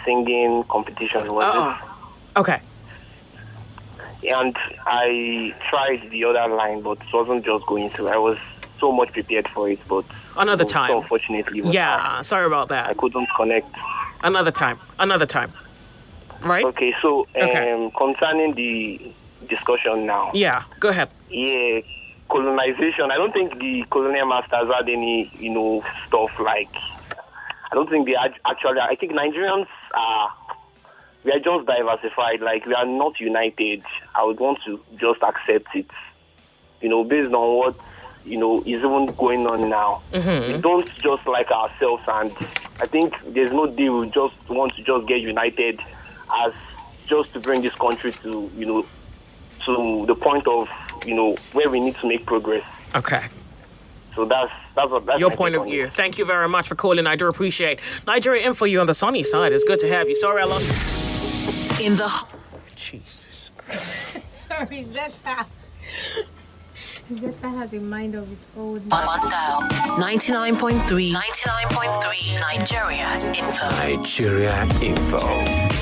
singing competition. Was oh. Okay. it? And I tried the other line, but it wasn't just going through. I was so much prepared for it, but another so, time. So unfortunately, it was yeah. hard. Sorry about that. I couldn't connect. Another time. Another time. Right. Okay. So um, okay. concerning the discussion now. Yeah. Go ahead. Yeah. Colonization. I don't think the colonial masters had any, you know, stuff like. I don't think they had actually. I think Nigerians are. We are just diversified. Like we are not united. I would want to just accept it. You know, based on what you know is even going on now. Mm-hmm. We don't just like ourselves, and I think there's no deal. We just want to just get united, as just to bring this country to you know to the point of you know where we need to make progress. Okay. So that's that's what that's your my point take of on view. it. Thank you very much for calling. I do appreciate Nigeria Info. You on the sunny side. It's good to have you. Sorry, I lost you. In the Jesus. Sorry, Zeta. Zeta has a mind of its own. on dial ninety-nine point three ninety-nine point three Nigeria Info. Nigeria Info.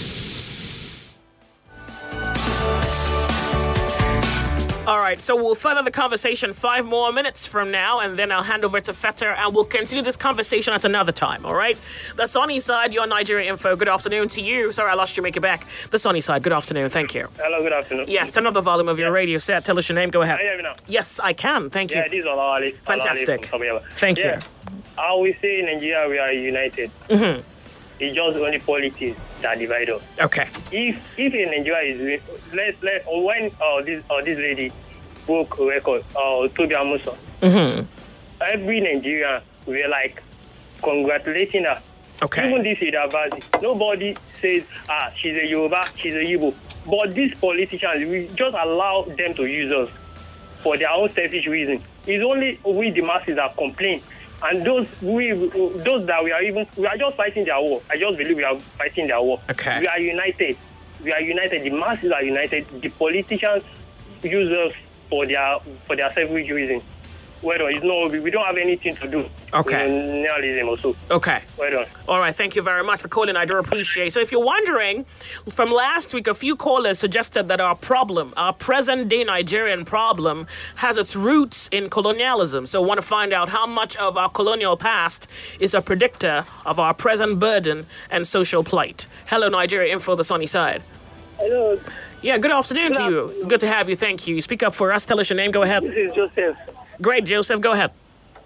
All right, so we'll further the conversation five more minutes from now, and then I'll hand over to Fetter, and we'll continue this conversation at another time, all right? The sunny side, your Nigeria Info. Good afternoon to you. Sorry, I lost you. Make it back. The sunny side, good afternoon. Thank you. Hello, good afternoon. Yes, turn up the volume of your yeah. radio set. Tell us your name. Go ahead. Can you hear me now? Yes, I can. Thank yeah, you. this is Olawale. Fantastic. Olawale Thank yeah. you. I always say in Nigeria we are united. Mm-hmm. It's just only politics that divide us. Okay. If if in Nigeria is let's let when uh, this uh, this lady broke a record, uh, Tobi Amusan, mm-hmm. every Nigerian were like congratulating her. Okay. Even this Idabazi, nobody says ah she's a Yoruba, she's a Igbo. But these politicians, we just allow them to use us for their own selfish reason. It's only we the masses that complain. And those we, those that we are even, we are just fighting their war. I just believe we are fighting their war. Okay. We are united. We are united. The masses are united. The politicians use us for their for their selfish reason. Well done. It's no, we don't have anything to do okay. with nationalism also. Okay. Well done. All right. Thank you very much for calling. I do appreciate. So if you're wondering, from last week, a few callers suggested that our problem, our present-day Nigerian problem, has its roots in colonialism. So want to find out how much of our colonial past is a predictor of our present burden and social plight. Hello, Nigeria Info, the sunny side. Hello. Yeah, good afternoon good to you. Afternoon. It's good to have you. Thank you. Speak up for us. Tell us your name. Go ahead. This is Joseph. Great, Joseph. Go ahead.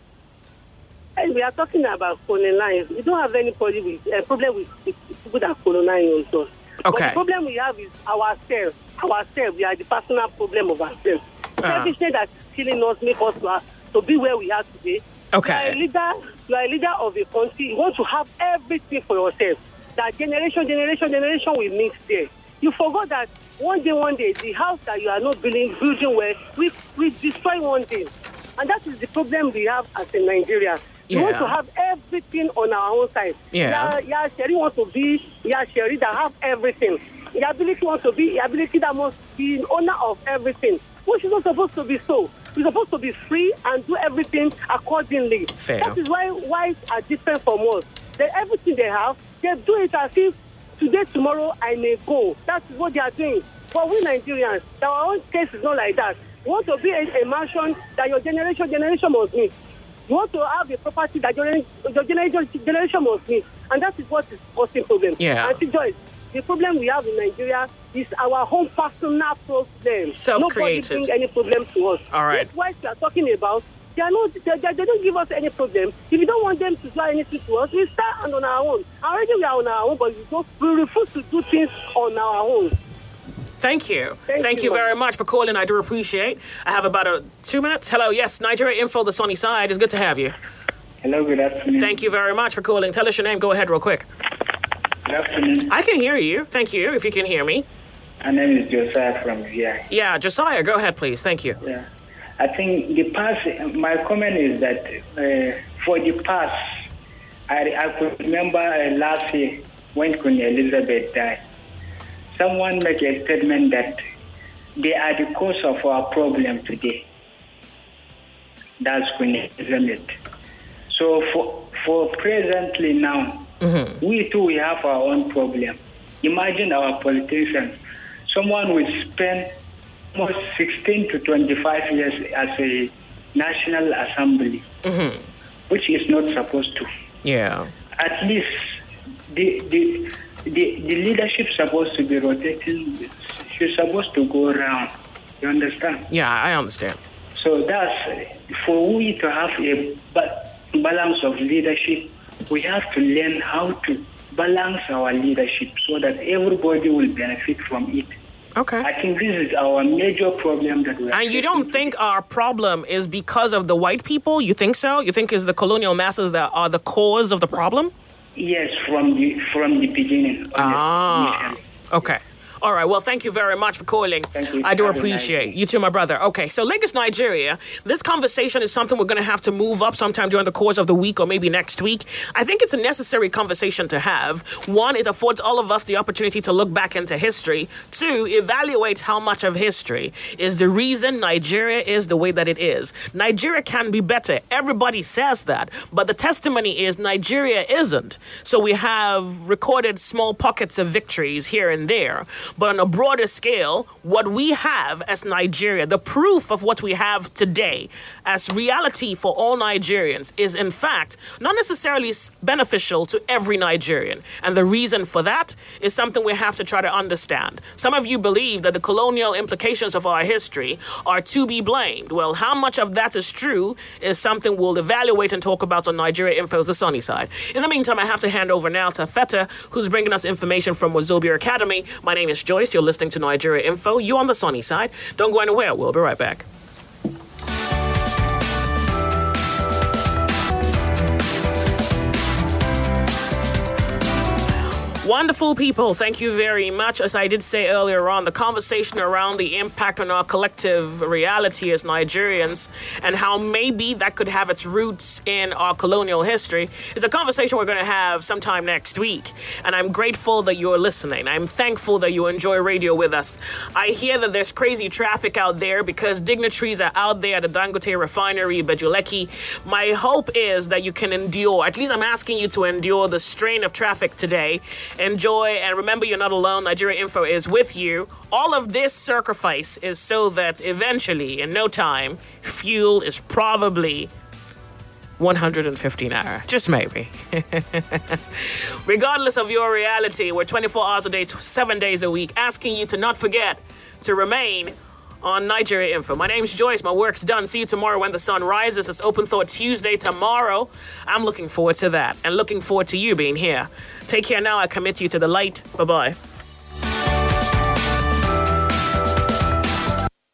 And we are talking about colonizing. We don't have any problem with, uh, problem with people that colonize us. Okay. But the problem we have is ourselves. Ourselves. We are the personal problem of ourselves. Uh. Everything that's killing us make us to, to be where we are today. Okay. You are a leader. You are a leader of a country. You want to have everything for yourself. That generation, generation, generation will meet there. You forgot that one day, one day, the house that you are not building, building well, we we destroy one day. And that is the problem we have as a Nigeria. We Yeah. want to have everything on our own side. Yeah. Yeah, Sherry wants to be, yeah, Sherry that have everything. The ability wants to be, the ability that must be an owner of everything. Which is not supposed to be so. We're supposed to be free and do everything accordingly. Fair. That is why whites are different from us. They, everything they have, they do it as if today, tomorrow, I may go. That's what they are doing. But we Nigerians, our own case is not like that. You want to be a, a mansion that your generation, generation must meet. You want to have a property that your, your generation, generation must meet. And that is what is causing problem. Yeah. And see, Joyce, the problem we have in Nigeria is our home personal problem. Self-created. Nobody brings any problem to us. All right. That's what we are talking about. They are not. They, they, they don't give us any problem. If you don't want them to do anything to us, we start on our own. Already we are on our own, but we, don't, we refuse to do things on our own. Thank you. Thank, Thank you, you ma'am. very much for calling. I do appreciate. I have about a two minutes. Hello, yes, Nigeria Info, the sunny side. It's good to have you. Hello, good afternoon. Thank you very much for calling. Tell us your name. Go ahead real quick. Good afternoon. I can hear you. Thank you, if you can hear me. My name is Josiah from here. Yeah, Josiah, go ahead, please. Thank you. Yeah. I think the past, my comment is that uh, for the past, I, I could remember uh, last year when Queen Elizabeth died. Someone made a statement that they are the cause of our problem today. That's Queen Elizabeth. So for for presently now, Mm-hmm. We too, we have our own problem. Imagine our politicians. Someone will spend almost sixteen to twenty-five years as a National Assembly, mm-hmm. which is not supposed to. Yeah. At least the the the, the leadership supposed to be rotating. She's supposed to go around. You understand? Yeah, I understand. So that's for we to have a ba- balance of leadership. We have to learn how to balance our leadership so that everybody will benefit from it. Okay. I think this is our major problem that we are And you don't think our problem is because of the white people? You think so? You think it's the colonial masters that are the cause of the problem? Yes, from the from the beginning. Ah, okay. All right. Well, thank you very much for calling. Thank you. I do Have a appreciate nice you too, my brother. Okay. So Lagos, Nigeria, this conversation is something we're going to have to move up sometime during the course of the week or maybe next week. I think it's a necessary conversation to have. One, it affords all of us the opportunity to look back into history. Two, evaluate how much of history is the reason Nigeria is the way that it is. Nigeria can be better. Everybody says that. But the testimony is Nigeria isn't. So we have recorded small pockets of victories here and there. But on a broader scale, what we have as Nigeria, the proof of what we have today as reality for all Nigerians is in fact not necessarily beneficial to every Nigerian. And the reason for that is something we have to try to understand. Some of you believe that the colonial implications of our history are to be blamed. Well, how much of that is true is something we'll evaluate and talk about on Nigeria Info's The Sunny Side. In the meantime, I have to hand over now to Feta, who's bringing us information from Wazobia Academy. My name is Joyce. You're listening to Nigeria Info. You on the sunny side. Don't go anywhere. We'll be right back. Wonderful people, thank you very much. As I did say earlier on, the conversation around the impact on our collective reality as Nigerians and how maybe that could have its roots in our colonial history is a conversation we're going to have sometime next week. And I'm grateful that you're listening. I'm thankful that you enjoy radio with us. I hear that there's crazy traffic out there because dignitaries are out there at the Dangote refinery, Bejuleki. My hope is that you can endure, at least I'm asking you to endure the strain of traffic today. Enjoy, and remember, you're not alone. Nigeria Info is with you. All of this sacrifice is so that eventually, in no time, fuel is probably one hundred fifty naira. Just maybe. Regardless of your reality, we're twenty-four hours a day, seven days a week, asking you to not forget to remain on Nigeria Info. My name's Joyce. My work's done. See you tomorrow when the sun rises. It's Open Thought Tuesday tomorrow. I'm looking forward to that and looking forward to you being here. Take care now. I commit you to the light. Bye-bye.